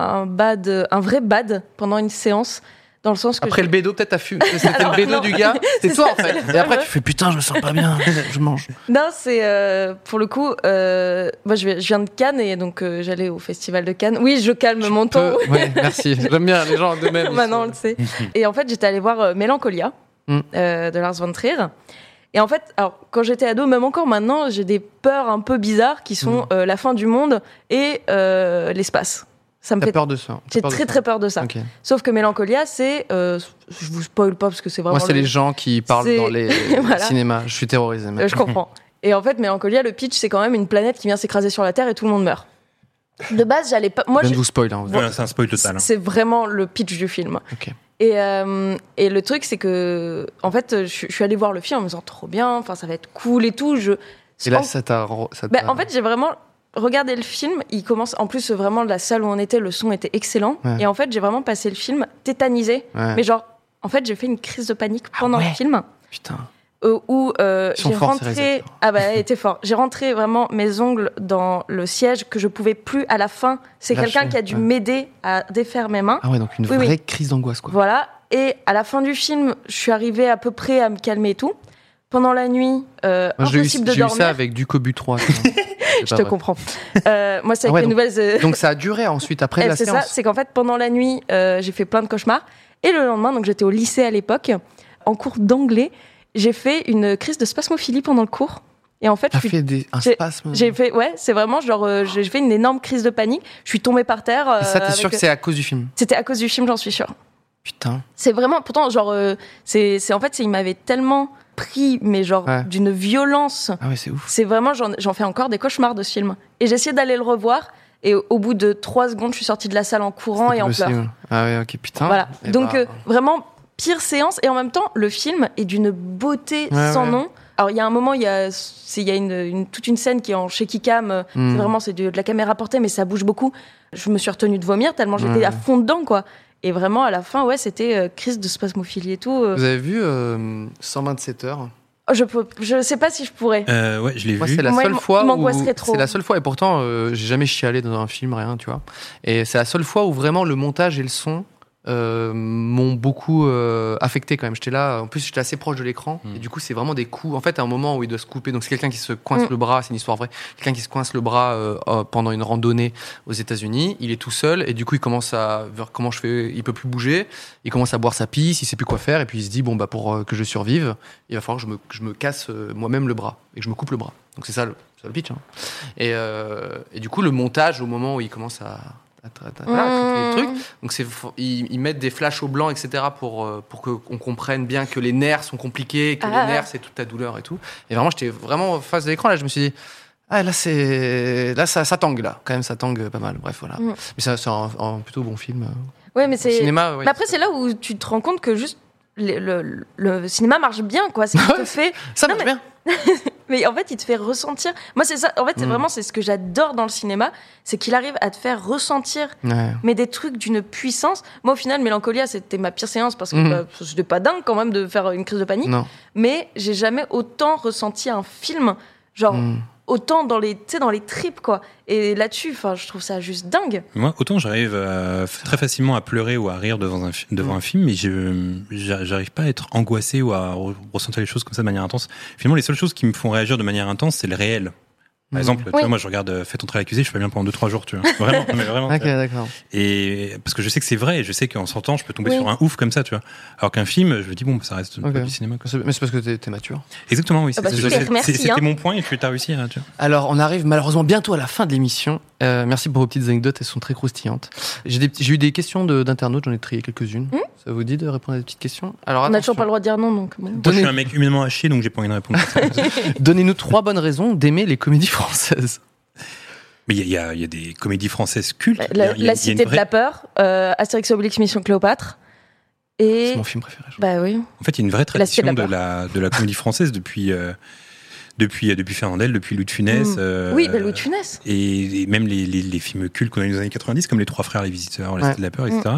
un vrai bad pendant une séance. Dans le sens que après le bédo, peut-être t'as fumé. C'était le bédo du gars. C'était toi, en fait. Et après, tu fais putain, je me sens pas bien. Je mange. Non, c'est pour le coup. Moi, je viens de Cannes et donc j'allais au festival de Cannes. Oui, je calme mon ton. Oui, merci. J'aime bien les gens de même. Maintenant, on le sait. Et en fait, j'étais allée voir Mélancolia de Lars von Trier. Et en fait, alors, quand j'étais ado, même encore maintenant, j'ai des peurs un peu bizarres qui sont la fin du monde et l'espace. Ça me fait peur de ça. J'ai très peur de ça. Okay. Sauf que Mélancolia, c'est, je vous spoil pas parce que c'est vraiment. Moi, c'est les gens qui parlent dans les cinémas. Je suis terrorisé. Je comprends. Et en fait, Mélancolia, le pitch, c'est quand même une planète qui vient s'écraser sur la Terre et tout le monde meurt. De base, j'allais pas. Moi, je viens de vous spoil. Hein, c'est un spoil total. C'est vraiment le pitch du film. Okay. Et le truc, c'est que, en fait, je suis allée voir le film en me disant trop bien, enfin, ça va être cool et tout. Et là, ça t'a. En fait, j'ai vraiment regardé le film. Il commence, en plus, vraiment, la salle où on était, le son était excellent. Ouais. Et en fait, j'ai vraiment passé le film tétanisé. Ouais. Mais genre, en fait, j'ai fait une crise de panique pendant le film. Putain. Où j'ai rentré. Ah bah, elle était fort. J'ai rentré vraiment mes ongles dans le siège que je pouvais plus à la fin. C'est quelqu'un qui a dû m'aider à défaire mes mains. Ah ouais, donc une vraie crise d'angoisse, quoi. Voilà. Et à la fin du film, je suis arrivée à peu près à me calmer et tout. Pendant la nuit, impossible de dormir. J'ai eu ça avec du Cobu 3. Je te comprends. Moi, c'est avec les nouvelles. Donc ça a duré ensuite après la séance. C'est ça. C'est qu'en fait, pendant la nuit, j'ai fait plein de cauchemars. Et le lendemain, donc j'étais au lycée à l'époque, en cours d'anglais. J'ai fait une crise de spasmophilie pendant le cours. Et en fait, un spasme. J'ai fait, c'est vraiment genre, j'ai fait une énorme crise de panique. Je suis tombée par terre. Et ça, t'es sûr que c'est à cause du film? C'était à cause du film, j'en suis sûre. Putain. C'est vraiment, pourtant, genre, c'est en fait, il m'avait tellement pris, mais genre, d'une violence. Ah ouais, c'est ouf. C'est vraiment, j'en fais encore des cauchemars de ce film. Et j'ai essayé d'aller le revoir. Et au bout de 3 secondes, je suis sortie de la salle en courant et en pleurs. Ah ouais, ok, putain. Voilà. Donc, vraiment, pire séance. Et en même temps, le film est d'une beauté sans nom. Alors, il y a un moment, il y a toute une scène qui est en shaky cam. C'est vraiment, c'est de la caméra portée, mais ça bouge beaucoup. Je me suis retenue de vomir tellement j'étais à fond dedans, quoi. Et vraiment, à la fin, c'était crise de spasmophilie et tout. Vous avez vu 127 heures? Je sais pas si je pourrais. Ouais, je l'ai vu. C'est la seule fois m'angoisserait trop. C'est la seule fois, et pourtant, j'ai jamais chialé dans un film, rien, tu vois. Et c'est la seule fois où vraiment le montage et le son m'ont beaucoup affecté quand même. J'étais là, en plus j'étais assez proche de l'écran et du coup c'est vraiment des coups. En fait, à un moment où il doit se couper, donc c'est quelqu'un qui se coince le bras, c'est une histoire vraie. Quelqu'un qui se coince le bras pendant une randonnée aux États-Unis. Il est tout seul et du coup il commence à comment je fais. Il peut plus bouger. Il commence à boire sa pisse. Il sait plus quoi faire et puis il se dit bon bah pour que je survive, il va falloir que je me casse moi-même le bras et que je me coupe le bras. Donc c'est ça le pitch. Hein. Et du coup le montage au moment où il commence à les trucs. Donc ils mettent des flashs au blanc, etc. pour qu'on comprenne bien que les nerfs sont compliqués, que les nerfs c'est toute ta douleur et tout. Et vraiment, j'étais vraiment face de l'écran là. Je me suis dit, ça tangue là. Quand même, ça tangue pas mal. Bref, voilà. Mais c'est un plutôt bon film. Ouais, mais c'est. Cinéma. Ouais, mais après, c'est là où tu te rends compte que juste le cinéma marche bien, quoi. C'est qu'il te fait. Ça marche bien. Mais en fait, il te fait ressentir. Moi, c'est ça. En fait, c'est ce que j'adore dans le cinéma, c'est qu'il arrive à te faire ressentir, mais des trucs d'une puissance. Moi, au final, Mélancolia, c'était ma pire séance parce que c'était pas dingue quand même de faire une crise de panique. Non. Mais j'ai jamais autant ressenti un film, genre autant dans les tripes, quoi. Et là-dessus, je trouve ça juste dingue. Moi, autant j'arrive très facilement à pleurer ou à rire devant un film, mais j'arrive pas à être angoissé ou à ressentir les choses comme ça de manière intense. Finalement, les seules choses qui me font réagir de manière intense, c'est le réel. Par exemple, tu vois, moi je regarde Faites entrer l'accusé, je suis pas bien pendant 2-3 jours, tu vois. Vraiment, mais vraiment. Ok, d'accord. Et parce que je sais que c'est vrai, et je sais qu'en sortant, je peux tomber sur un ouf comme ça, tu vois. Alors qu'un film, je me dis bon, ça reste pas du cinéma, quoi. Mais c'est parce que t'es mature. Exactement, oui. Merci, c'était mon point et tu as réussi, tu vois. Alors, on arrive malheureusement bientôt à la fin de l'émission. Merci pour vos petites anecdotes, elles sont très croustillantes. J'ai eu des questions d'internautes, j'en ai trié quelques-unes. Ça vous dit de répondre à des petites questions? Alors, on n'a toujours pas le droit de dire non, donc. Moi, je suis un mec humainement à chier, donc j'ai pas envie de répondre. Donnez-nous 3 bonnes raisons d'aimer les comédies françaises. Mais il y a des comédies françaises cultes. La Cité de la Peur, Astérix et Obélix Mission Cléopâtre. Et... C'est mon film préféré. Bah oui. En fait, il y a une vraie tradition de la comédie française depuis Fernandel, depuis Louis de Funès. Oui, Louis de Funès. Et même les films cultes qu'on a eu dans les années 90, comme Les Trois Frères, Les Visiteurs, La Cité de la Peur, etc.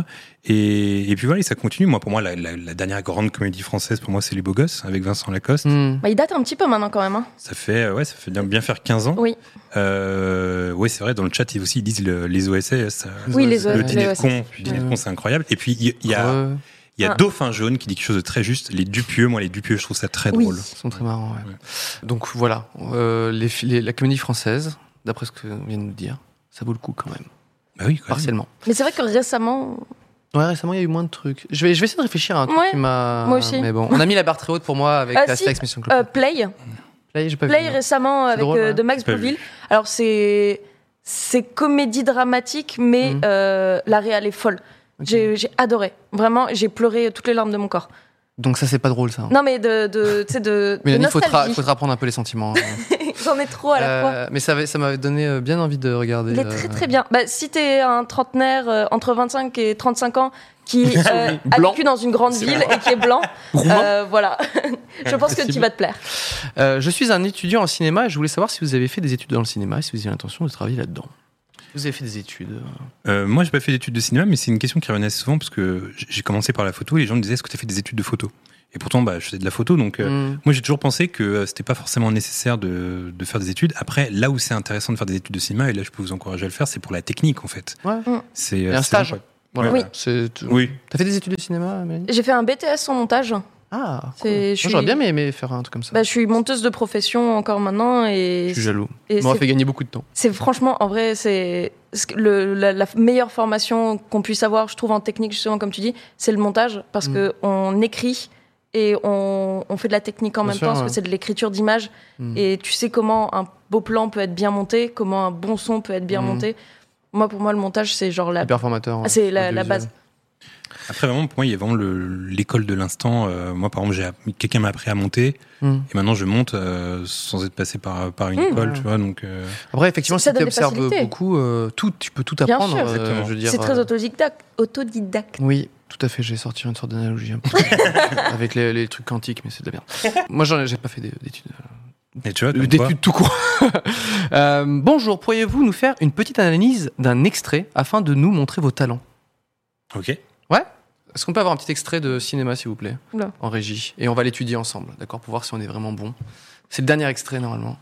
Et puis voilà, ça continue. Moi, pour moi, la dernière grande comédie française, pour moi, c'est Les Beaux Gosses, avec Vincent Lacoste. Bah, il date un petit peu maintenant, quand même. Hein. Ça fait bien faire 15 ans. Oui. Ouais, c'est vrai, dans le chat, ils disent les OSS. Oui, les OSS. Le dîner de con. Le dîner de con, c'est incroyable. Et puis, il y a Dauphin Jaune qui dit quelque chose de très juste. Les Dupieux, je trouve ça très drôle. Ils sont très marrants, ouais. Donc voilà, la comédie française, d'après ce que on vient de nous dire, ça vaut le coup quand même. Bah oui, partiellement. Mais c'est vrai que récemment... Ouais, récemment, il y a eu moins de trucs. Je vais essayer de réfléchir à un truc qui m'a... Moi aussi. Mais bon, on a mis la barre très haute pour moi avec Astérix Mission Cléopâtre. Play, j'ai pas vu. Play récemment avec de Max Boublil. Alors c'est comédie dramatique, mais la réal est folle. Okay. J'ai adoré. Vraiment, j'ai pleuré toutes les larmes de mon corps. Donc ça, c'est pas drôle, ça. Non, mais de mais il faudra prendre un peu les sentiments. J'en ai trop à la fois. Mais ça m'avait donné bien envie de regarder. Il est très très bien. Bah, si t'es un trentenaire entre 25 et 35 ans qui a vécu dans une grande ville et qui est blanc, voilà. Je pense que tu vas te plaire. Je suis un étudiant en cinéma et je voulais savoir si vous avez fait des études dans le cinéma et si vous avez l'intention de travailler là-dedans. Vous avez fait des études Moi, j'ai pas fait d'études de cinéma, mais c'est une question qui revenait assez souvent parce que j'ai commencé par la photo et les gens me disaient est-ce que tu as fait des études de photo? Et pourtant, je faisais de la photo, donc moi j'ai toujours pensé que c'était pas forcément nécessaire de faire des études. Après, là où c'est intéressant de faire des études de cinéma, et là je peux vous encourager à le faire, c'est pour la technique en fait. Ouais. C'est un stage. Voilà. Oui. Oui. T'as fait des études de cinéma, Amélie? J'ai fait un BTS en montage. Ah, cool. J'aurais bien aimé faire un truc comme ça. Je suis monteuse de profession encore maintenant et... Je suis jaloux. Ça m'aurait fait gagner beaucoup de temps. C'est franchement, en vrai, c'est la meilleure formation qu'on puisse avoir, je trouve, en technique, justement, comme tu dis, c'est le montage, parce qu'on écrit et on fait de la technique en même temps, parce que c'est de l'écriture d'images, et tu sais comment un beau plan peut être bien monté, comment un bon son peut être bien monté. Moi, pour moi, le montage, c'est genre hyper formateur. C'est la base. Après, vraiment, pour moi, il y a vraiment l'école de l'instant. Moi, par exemple, quelqu'un m'a appris à monter, et maintenant, je monte sans être passé par une école, tu vois. Donc, Après, effectivement, si tu observes beaucoup, tu peux tout apprendre. Bien sûr. Je veux dire, c'est très autodidacte. Oui, tout à fait. J'ai sorti une sorte d'analogie un peu avec les trucs quantiques, mais c'est de la merde. Moi, j'ai pas fait d'études. Et tu vois, d'études tout court. Bonjour, pourriez-vous nous faire une petite analyse d'un extrait afin de nous montrer vos talents? Ok. Ouais. Est-ce qu'on peut avoir un petit extrait de cinéma, s'il vous plaît, Oula. En régie, et on va l'étudier ensemble, d'accord, pour voir si on est vraiment bon. C'est le dernier extrait normalement,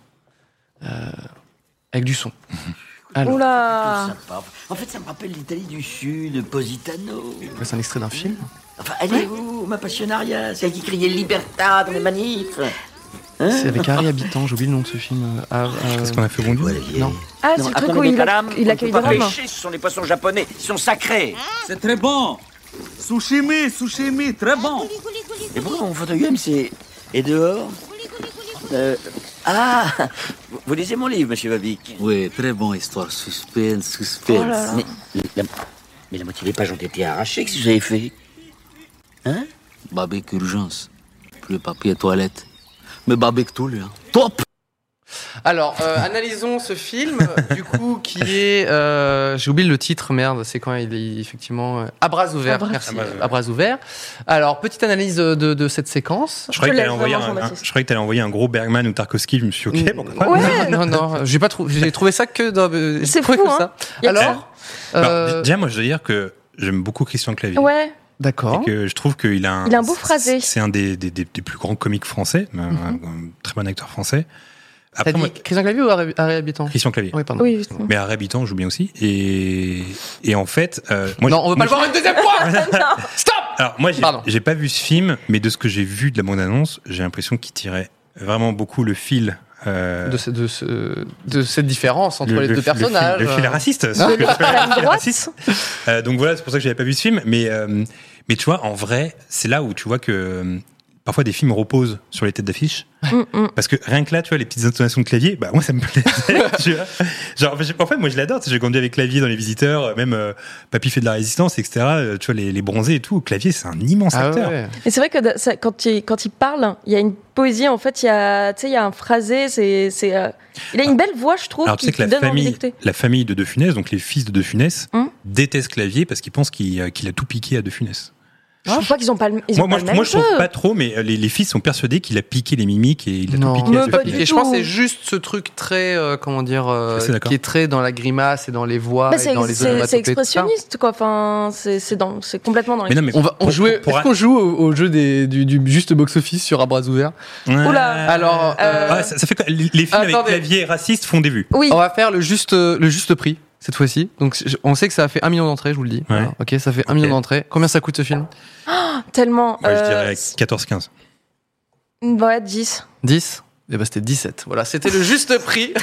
avec du son. Alors. Oula. En fait, ça me rappelle l'Italie du Sud, Positano. C'est un extrait d'un film. Enfin, elle est où, ma passionaria, celle qui criait Libertà dans les manifs? C'est avec Harry Habitant, j'ai oublié le nom de ce film. Qu'est-ce qu'on a fait bon Dieu? Non. Ah, c'est le truc où il accueille des Romains. Ce sont des poissons japonais, ils sont sacrés. C'est très bon. Sushimi, très bon. Et pourquoi mon photogame, c'est... Et dehors vous lisez mon livre, monsieur Babic? Oui, très bon histoire, suspense. Oh là là. Mais la moitié des pages ont été arrachées, qu'est-ce que vous avez fait? Hein? Babic urgence. Plus papier toilette. Mais Babic tout, lui. Top! Alors, analysons ce film, du coup, qui est... j'ai oublié le titre, merde, c'est quand il est effectivement... À bras ouverts, merci. À bras ouverts. Alors, petite analyse de cette séquence. Je croyais que t'allais envoyer un gros Bergman ou Tarkovsky, je me suis dit, ok, pourquoi pas. Ouais. Non, j'ai trouvé ça que dans... C'est fou, hein. Alors, déjà, moi, je dois dire que j'aime beaucoup Christian Clavier. Ouais. D'accord. Et que je trouve qu'il a un beau phrasé. C'est un des plus grands comiques français, un très bon acteur français. Après, Christian Clavier ou Harry Habitant ? Christian Clavier. Oui, pardon. Oui, mais Harry Habitant, j'oublie aussi. Et en fait, moi, non, on veut pas le voir une deuxième fois. Stop. Alors moi, j'ai pas vu ce film, mais de ce que j'ai vu de la bande-annonce, j'ai l'impression qu'il tirait vraiment beaucoup le fil. De cette différence entre les deux personnages. Le fil raciste. Donc voilà, c'est pour ça que j'avais pas vu ce film. Mais tu vois, en vrai, c'est là où tu vois que parfois des films reposent sur les têtes d'affiche. Parce que rien que là, tu vois, les petites intonations de Clavier, bah moi ça me plaisait. Tu vois, genre, en fait, moi je l'adore. J'ai grandi avec Clavier dans Les Visiteurs, même Papy fait de la résistance, etc. Tu vois, les bronzés et tout. Clavier, c'est un immense acteur. Ouais. Et c'est vrai que quand il parle, il y a une poésie. En fait, il y a un phrasé. Il a une belle voix, je trouve. Alors tu sais que la famille de De Funès, donc les fils de De Funès, détestent Clavier parce qu'ils pensent qu'il a tout piqué à De Funès. Je crois qu'ils ont pas le même Moi, je trouve pas trop, mais les fils sont persuadés qu'il a piqué les mimiques et il a tout piqué. Pas piqué. Je pense que c'est juste ce truc très, qui est très dans la grimace et dans les voix et dans les onomatopées. C'est expressionniste, quoi. Enfin, c'est complètement dans les. Est-ce qu'on joue au jeu du juste box-office sur À bras ouverts ? Oula. Alors, ça fait quoi ? Les films avec Clavier racistes font des vues. Oui. On va faire le juste prix. Cette fois-ci. Donc, on sait que ça a fait 1 million d'entrées, je vous le dis. Ouais. Voilà. Ok, ça fait 1 million d'entrées. Combien ça coûte ce film ? Tellement. Moi, je dirais 14-15. Ouais, 10. 10 ? Eh ben, c'était 17. Voilà, c'était le juste prix.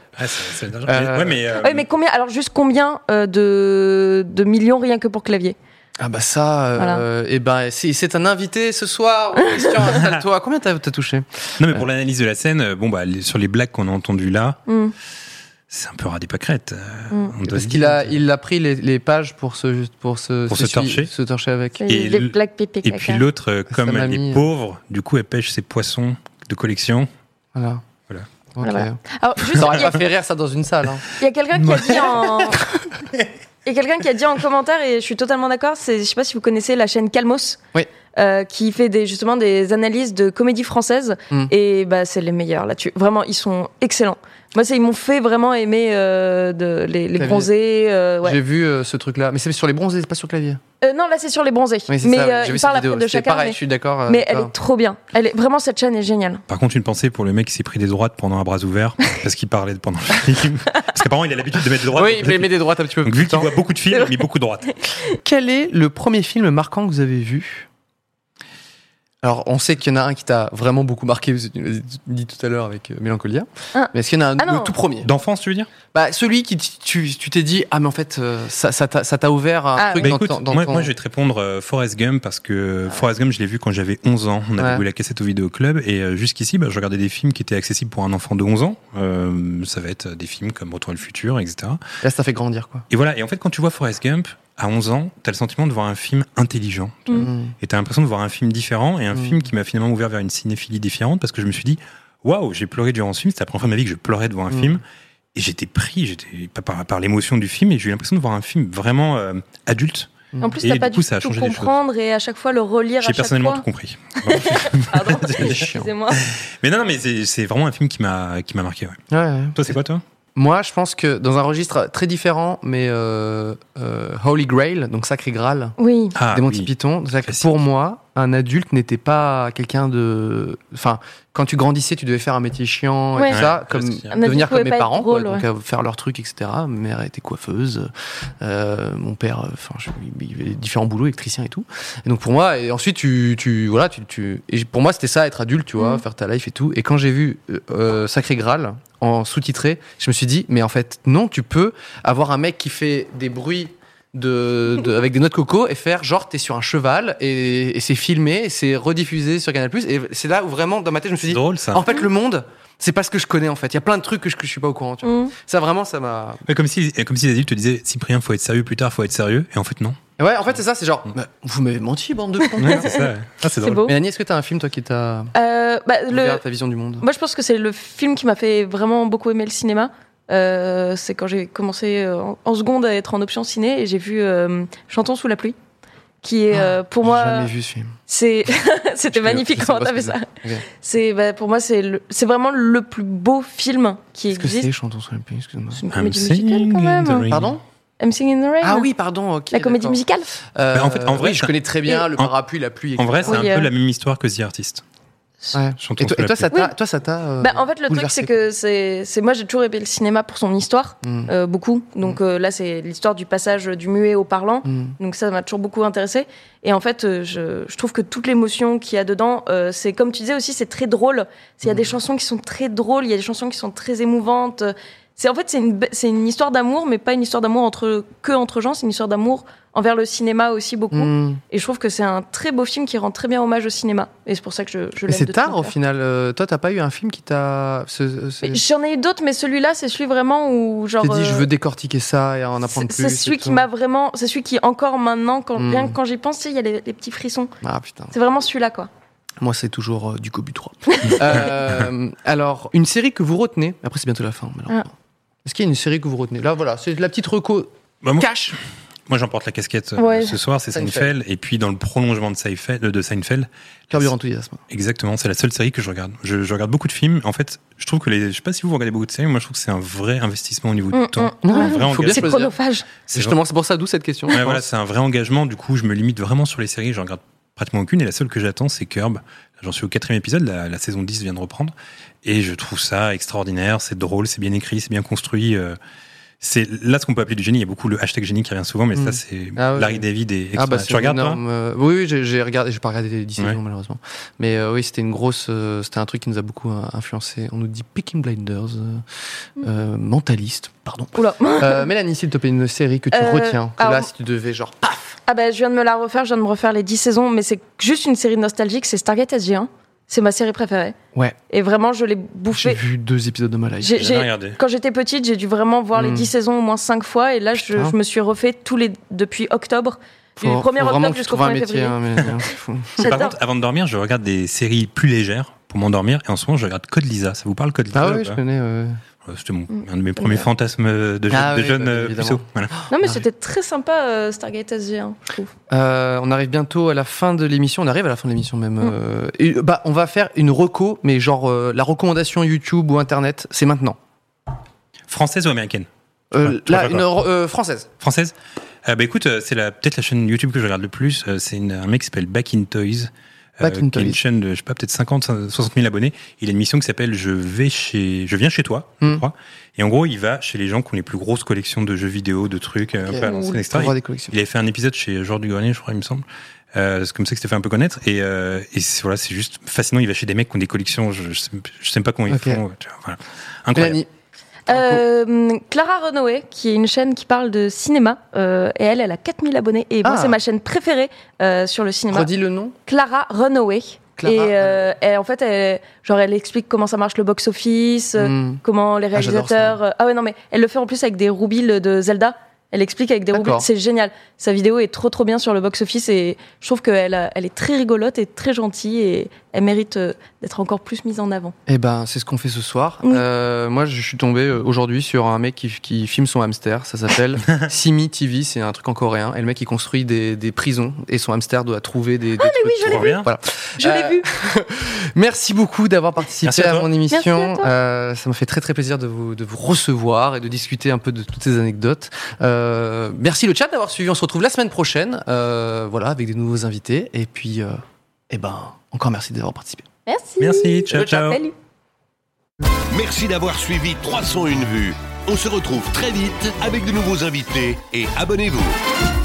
Mais combien ? Alors, juste combien de millions rien que pour Clavier ? Ah bah ça, voilà. C'est un invité ce soir. Christian, installe-toi. Combien t'as touché ? Non, mais pour l'analyse de la scène, sur les blagues qu'on a entendues là. C'est un peu ras des pâquerettes. Parce qu'il a pris les pages pour se torcher avec. Et les blagues pépé caca. Et puis l'autre, comme elle est pauvre, du coup elle pêche ses poissons de collection. Voilà. Okay. Voilà. Alors, juste, ça aurait pas fait rire ça dans une salle. Hein. Il y a quelqu'un qui a dit Il y a quelqu'un qui a dit en commentaire, et je suis totalement d'accord, je sais pas si vous connaissez la chaîne Calmos. Oui. Qui fait justement des analyses de comédie française. Et c'est les meilleurs là-dessus. Vraiment, ils sont excellents. Moi, ils m'ont fait vraiment aimer les bronzés. Ouais. J'ai vu ce truc-là. Mais c'est sur les bronzés, c'est pas sur Clavier. Non, là, c'est sur les bronzés. Oui, mais ils parlent après de chacun. Pareil, je suis d'accord. Mais elle est trop bien. Vraiment, cette chaîne est géniale. Par contre, une pensée pour le mec qui s'est pris des droites pendant À bras ouverts, parce qu'il parlait pendant le film. Parce qu'apparemment, il a l'habitude de mettre des droites. Oui, il met des droites un petit peu. Donc, vu qu'il voit beaucoup de films, il a mis beaucoup de droites. Quel est le premier film marquant que vous avez vu ? Alors, on sait qu'il y en a un qui t'a vraiment beaucoup marqué, vous avez dit tout à l'heure avec Mélancolia. Mais est-ce qu'il y en a un, le tout premier ? D'enfance, tu veux dire ? Celui qui tu t'es dit, mais en fait, ça t'a ouvert un truc dans moi, je vais te répondre Forrest Gump, parce que Forrest Gump, je l'ai vu quand j'avais 11 ans. On avait loué la cassette au vidéoclub, et jusqu'ici, je regardais des films qui étaient accessibles pour un enfant de 11 ans. Ça va être des films comme Retour à le futur, etc. Là, ça fait grandir, quoi. Et voilà, et en fait, quand tu vois Forrest Gump, à 11 ans, t'as le sentiment de voir un film intelligent. Et t'as l'impression de voir un film différent, et un film qui m'a finalement ouvert vers une cinéphilie différente, parce que je me suis dit, waouh, j'ai pleuré durant ce film, c'était la première fois de ma vie que je pleurais devant un film, et j'étais pris par l'émotion du film, et j'ai eu l'impression de voir un film vraiment adulte. En plus, t'as pas dû tout comprendre, et à chaque fois le relire. J'ai personnellement tout compris. Pardon, excusez-moi. Mais non, mais c'est vraiment un film qui m'a marqué. Ouais. Toi, c'est quoi, toi ? Moi, je pense que dans un registre très différent, mais Holy Grail, donc Sacré Graal, des Monty Python, pour moi, un adulte n'était pas quelqu'un de... Enfin, quand tu grandissais, tu devais faire un métier chiant et tout ça, comme devenir comme mes parents, drôle, donc faire leur truc, etc. Ma mère était coiffeuse, mon père, il avait différents boulots, électricien et tout. Et donc pour moi, et ensuite et pour moi c'était ça, être adulte, tu vois, faire ta life et tout. Et quand j'ai vu Sacré Graal en sous-titré, je me suis dit, mais en fait non, tu peux avoir un mec qui fait des bruits avec des noix de coco et faire genre t'es sur un cheval et c'est filmé, et c'est rediffusé sur Canal+. Et c'est là où vraiment dans ma tête je me suis dit, drôle, ça. En fait le monde, c'est pas ce que je connais en fait. Il y a plein de trucs que je suis pas au courant. Tu vois. Ça vraiment ça m'a. Ouais, comme si les adultes te disaient Cyprien, faut être sérieux plus tard, faut être sérieux. Et en fait non. Ouais, en fait c'est ça, c'est genre vous m'avez menti bande de cons. Ouais, c'est ça. Ouais. Ah, c'est drôle. beau. Mélanie, est-ce que t'as un film toi qui t'a ouvert ta vision du monde? Moi je pense que c'est le film qui m'a fait vraiment beaucoup aimer le cinéma. C'est quand j'ai commencé en seconde à être en option ciné et j'ai vu Chantons sous la pluie, qui est pour moi. J'ai jamais vu ce film. C'était magnifique quand t'as fait ça. Okay. Pour moi c'est vraiment le plus beau film qui existe. Qu'est-ce que c'est Chantons sous la pluie? Excuse-moi. C'est une comédie musicale quand même. Pardon? I'm Singing in the Rain. Ah oui, pardon. Okay, la comédie musicale. En fait, en vrai, je connais très bien le parapluie, la pluie. En vrai, c'est un peu la même histoire que The Artist. Ouais. Et toi, ça t'a. En fait, le truc, c'est que c'est moi, j'ai toujours aimé le cinéma pour son histoire, beaucoup. Donc là, c'est l'histoire du passage du muet au parlant. Donc ça m'a toujours beaucoup intéressé. Et en fait, je trouve que toute l'émotion qu'il y a dedans, c'est comme tu disais aussi, c'est très drôle. Il y a des chansons qui sont très drôles, il y a des chansons qui sont très émouvantes. C'est une histoire d'amour, mais pas une histoire d'amour entre gens, c'est une histoire d'amour envers le cinéma aussi beaucoup. Et je trouve que c'est un très beau film qui rend très bien hommage au cinéma. Et c'est pour ça que je l'aime. Et c'est tard au final. Toi, t'as pas eu un film qui t'a. J'en ai eu d'autres, mais celui-là, c'est celui vraiment où genre. T'es dit, je veux décortiquer ça et en apprendre plus. C'est celui qui m'a vraiment. C'est celui qui encore maintenant, bien que quand j'y pense, il y a les petits frissons. Ah putain. C'est vraiment celui-là, quoi. Moi, c'est toujours du Gobu 3. Alors, une série que vous retenez. Après, c'est bientôt la fin, malheureusement. Est-ce qu'il y a une série que vous retenez? Là, voilà, c'est la petite reco cash. Moi, j'emporte la casquette ce soir, c'est Seinfeld. Et puis, dans le prolongement de Seinfeld. Curb Your Enthusiasm. Exactement, c'est la seule série que je regarde. Je regarde beaucoup de films. En fait, je trouve que je sais pas si vous regardez beaucoup de séries, moi, je trouve que c'est un vrai investissement au niveau du temps. C'est chronophage. Justement, c'est pour ça, d'où cette question. Ouais, voilà, c'est un vrai engagement. Du coup, je me limite vraiment sur les séries. Je regarde pratiquement aucune. Et la seule que j'attends, c'est Curb. J'en suis au 4e épisode, la saison 10 vient de reprendre. Et je trouve ça extraordinaire, c'est drôle, c'est bien écrit, c'est bien construit. C'est là ce qu'on peut appeler du génie. Il y a beaucoup le hashtag génie qui revient souvent, mais ça, c'est Larry David et extra. Tu regardes toi Oui, j'ai regardé. J'ai pas regardé les 10 saisons, malheureusement. Mais oui, c'était c'était un truc qui nous a beaucoup influencé. On nous dit Peaky Blinders, Mentaliste, pardon. Oula. Mélanie, s'il te plaît, une série que tu retiens. Que là, si tu devais genre, paf. Je viens de me la refaire, je viens de me refaire les 10 saisons, mais c'est juste une série nostalgique, c'est Stargate SG1. C'est ma série préférée. Ouais. Et vraiment, je l'ai bouffée. J'ai vu 2 épisodes de ma life. J'ai regardé. Quand j'étais petite, j'ai dû vraiment voir les 10 saisons au moins 5 fois. Et là, je me suis refait depuis octobre. Du 1er octobre jusqu'au 1er février. Par contre, avant de dormir, je regarde des séries plus légères pour m'endormir. Et en ce moment, je regarde Code Lisa. Ça vous parle, Code Lisa? Ah oui, je connais. C'était un de mes premiers fantasmes de jeune puceau. Voilà. Non, mais c'était très sympa, Stargate SG1, je trouve. On arrive bientôt à la fin de l'émission. On arrive à la fin de l'émission même. On va faire une reco, mais genre la recommandation YouTube ou Internet, c'est maintenant. Française ou américaine? Française. Française. Écoute, c'est peut-être la chaîne YouTube que je regarde le plus. C'est un mec qui s'appelle Back in Toys. Qui a une chaîne de, je sais pas, peut-être 50, 60 000 abonnés. Il a une mission qui s'appelle Je viens chez toi, je crois. Et en gros, il va chez les gens qui ont les plus grosses collections de jeux vidéo, de trucs, un peu à l'ancienne, etc. Il avait fait un épisode chez Georges Dugrenier, je crois, il me semble. C'est comme ça que c'était fait un peu connaître. Et voilà, c'est juste fascinant. Il va chez des mecs qui ont des collections, je sais pas comment ils font. Voilà. Incroyable. Clara Runaway, qui est une chaîne qui parle de cinéma, et elle a 4000 abonnés, et moi c'est ma chaîne préférée sur le cinéma. Redis le nom. Clara Runaway. Et en fait, elle explique comment ça marche le box-office, comment les réalisateurs... mais elle le fait en plus avec des roubilles de Zelda. Elle explique avec des roubilles, c'est génial. Sa vidéo est trop bien sur le box-office et je trouve qu'elle est très rigolote et très gentille et elle mérite d'être encore plus mise en avant. Eh ben, c'est ce qu'on fait ce soir. Moi, je suis tombé aujourd'hui sur un mec qui filme son hamster. Ça s'appelle Simi TV, c'est un truc en coréen. Et le mec, il construit des prisons et son hamster doit trouver des trucs. Oui, je l'ai vu. Voilà. Je l'ai vu. Merci beaucoup d'avoir participé à mon émission. Ça m'a fait très très plaisir de vous recevoir et de discuter un peu de toutes ces anecdotes. Merci le chat d'avoir suivi. On se retrouve la semaine prochaine, avec des nouveaux invités. Et puis, encore merci d'avoir participé. Merci. Ciao. Salut. Merci d'avoir suivi 301 vues. On se retrouve très vite avec de nouveaux invités et abonnez-vous.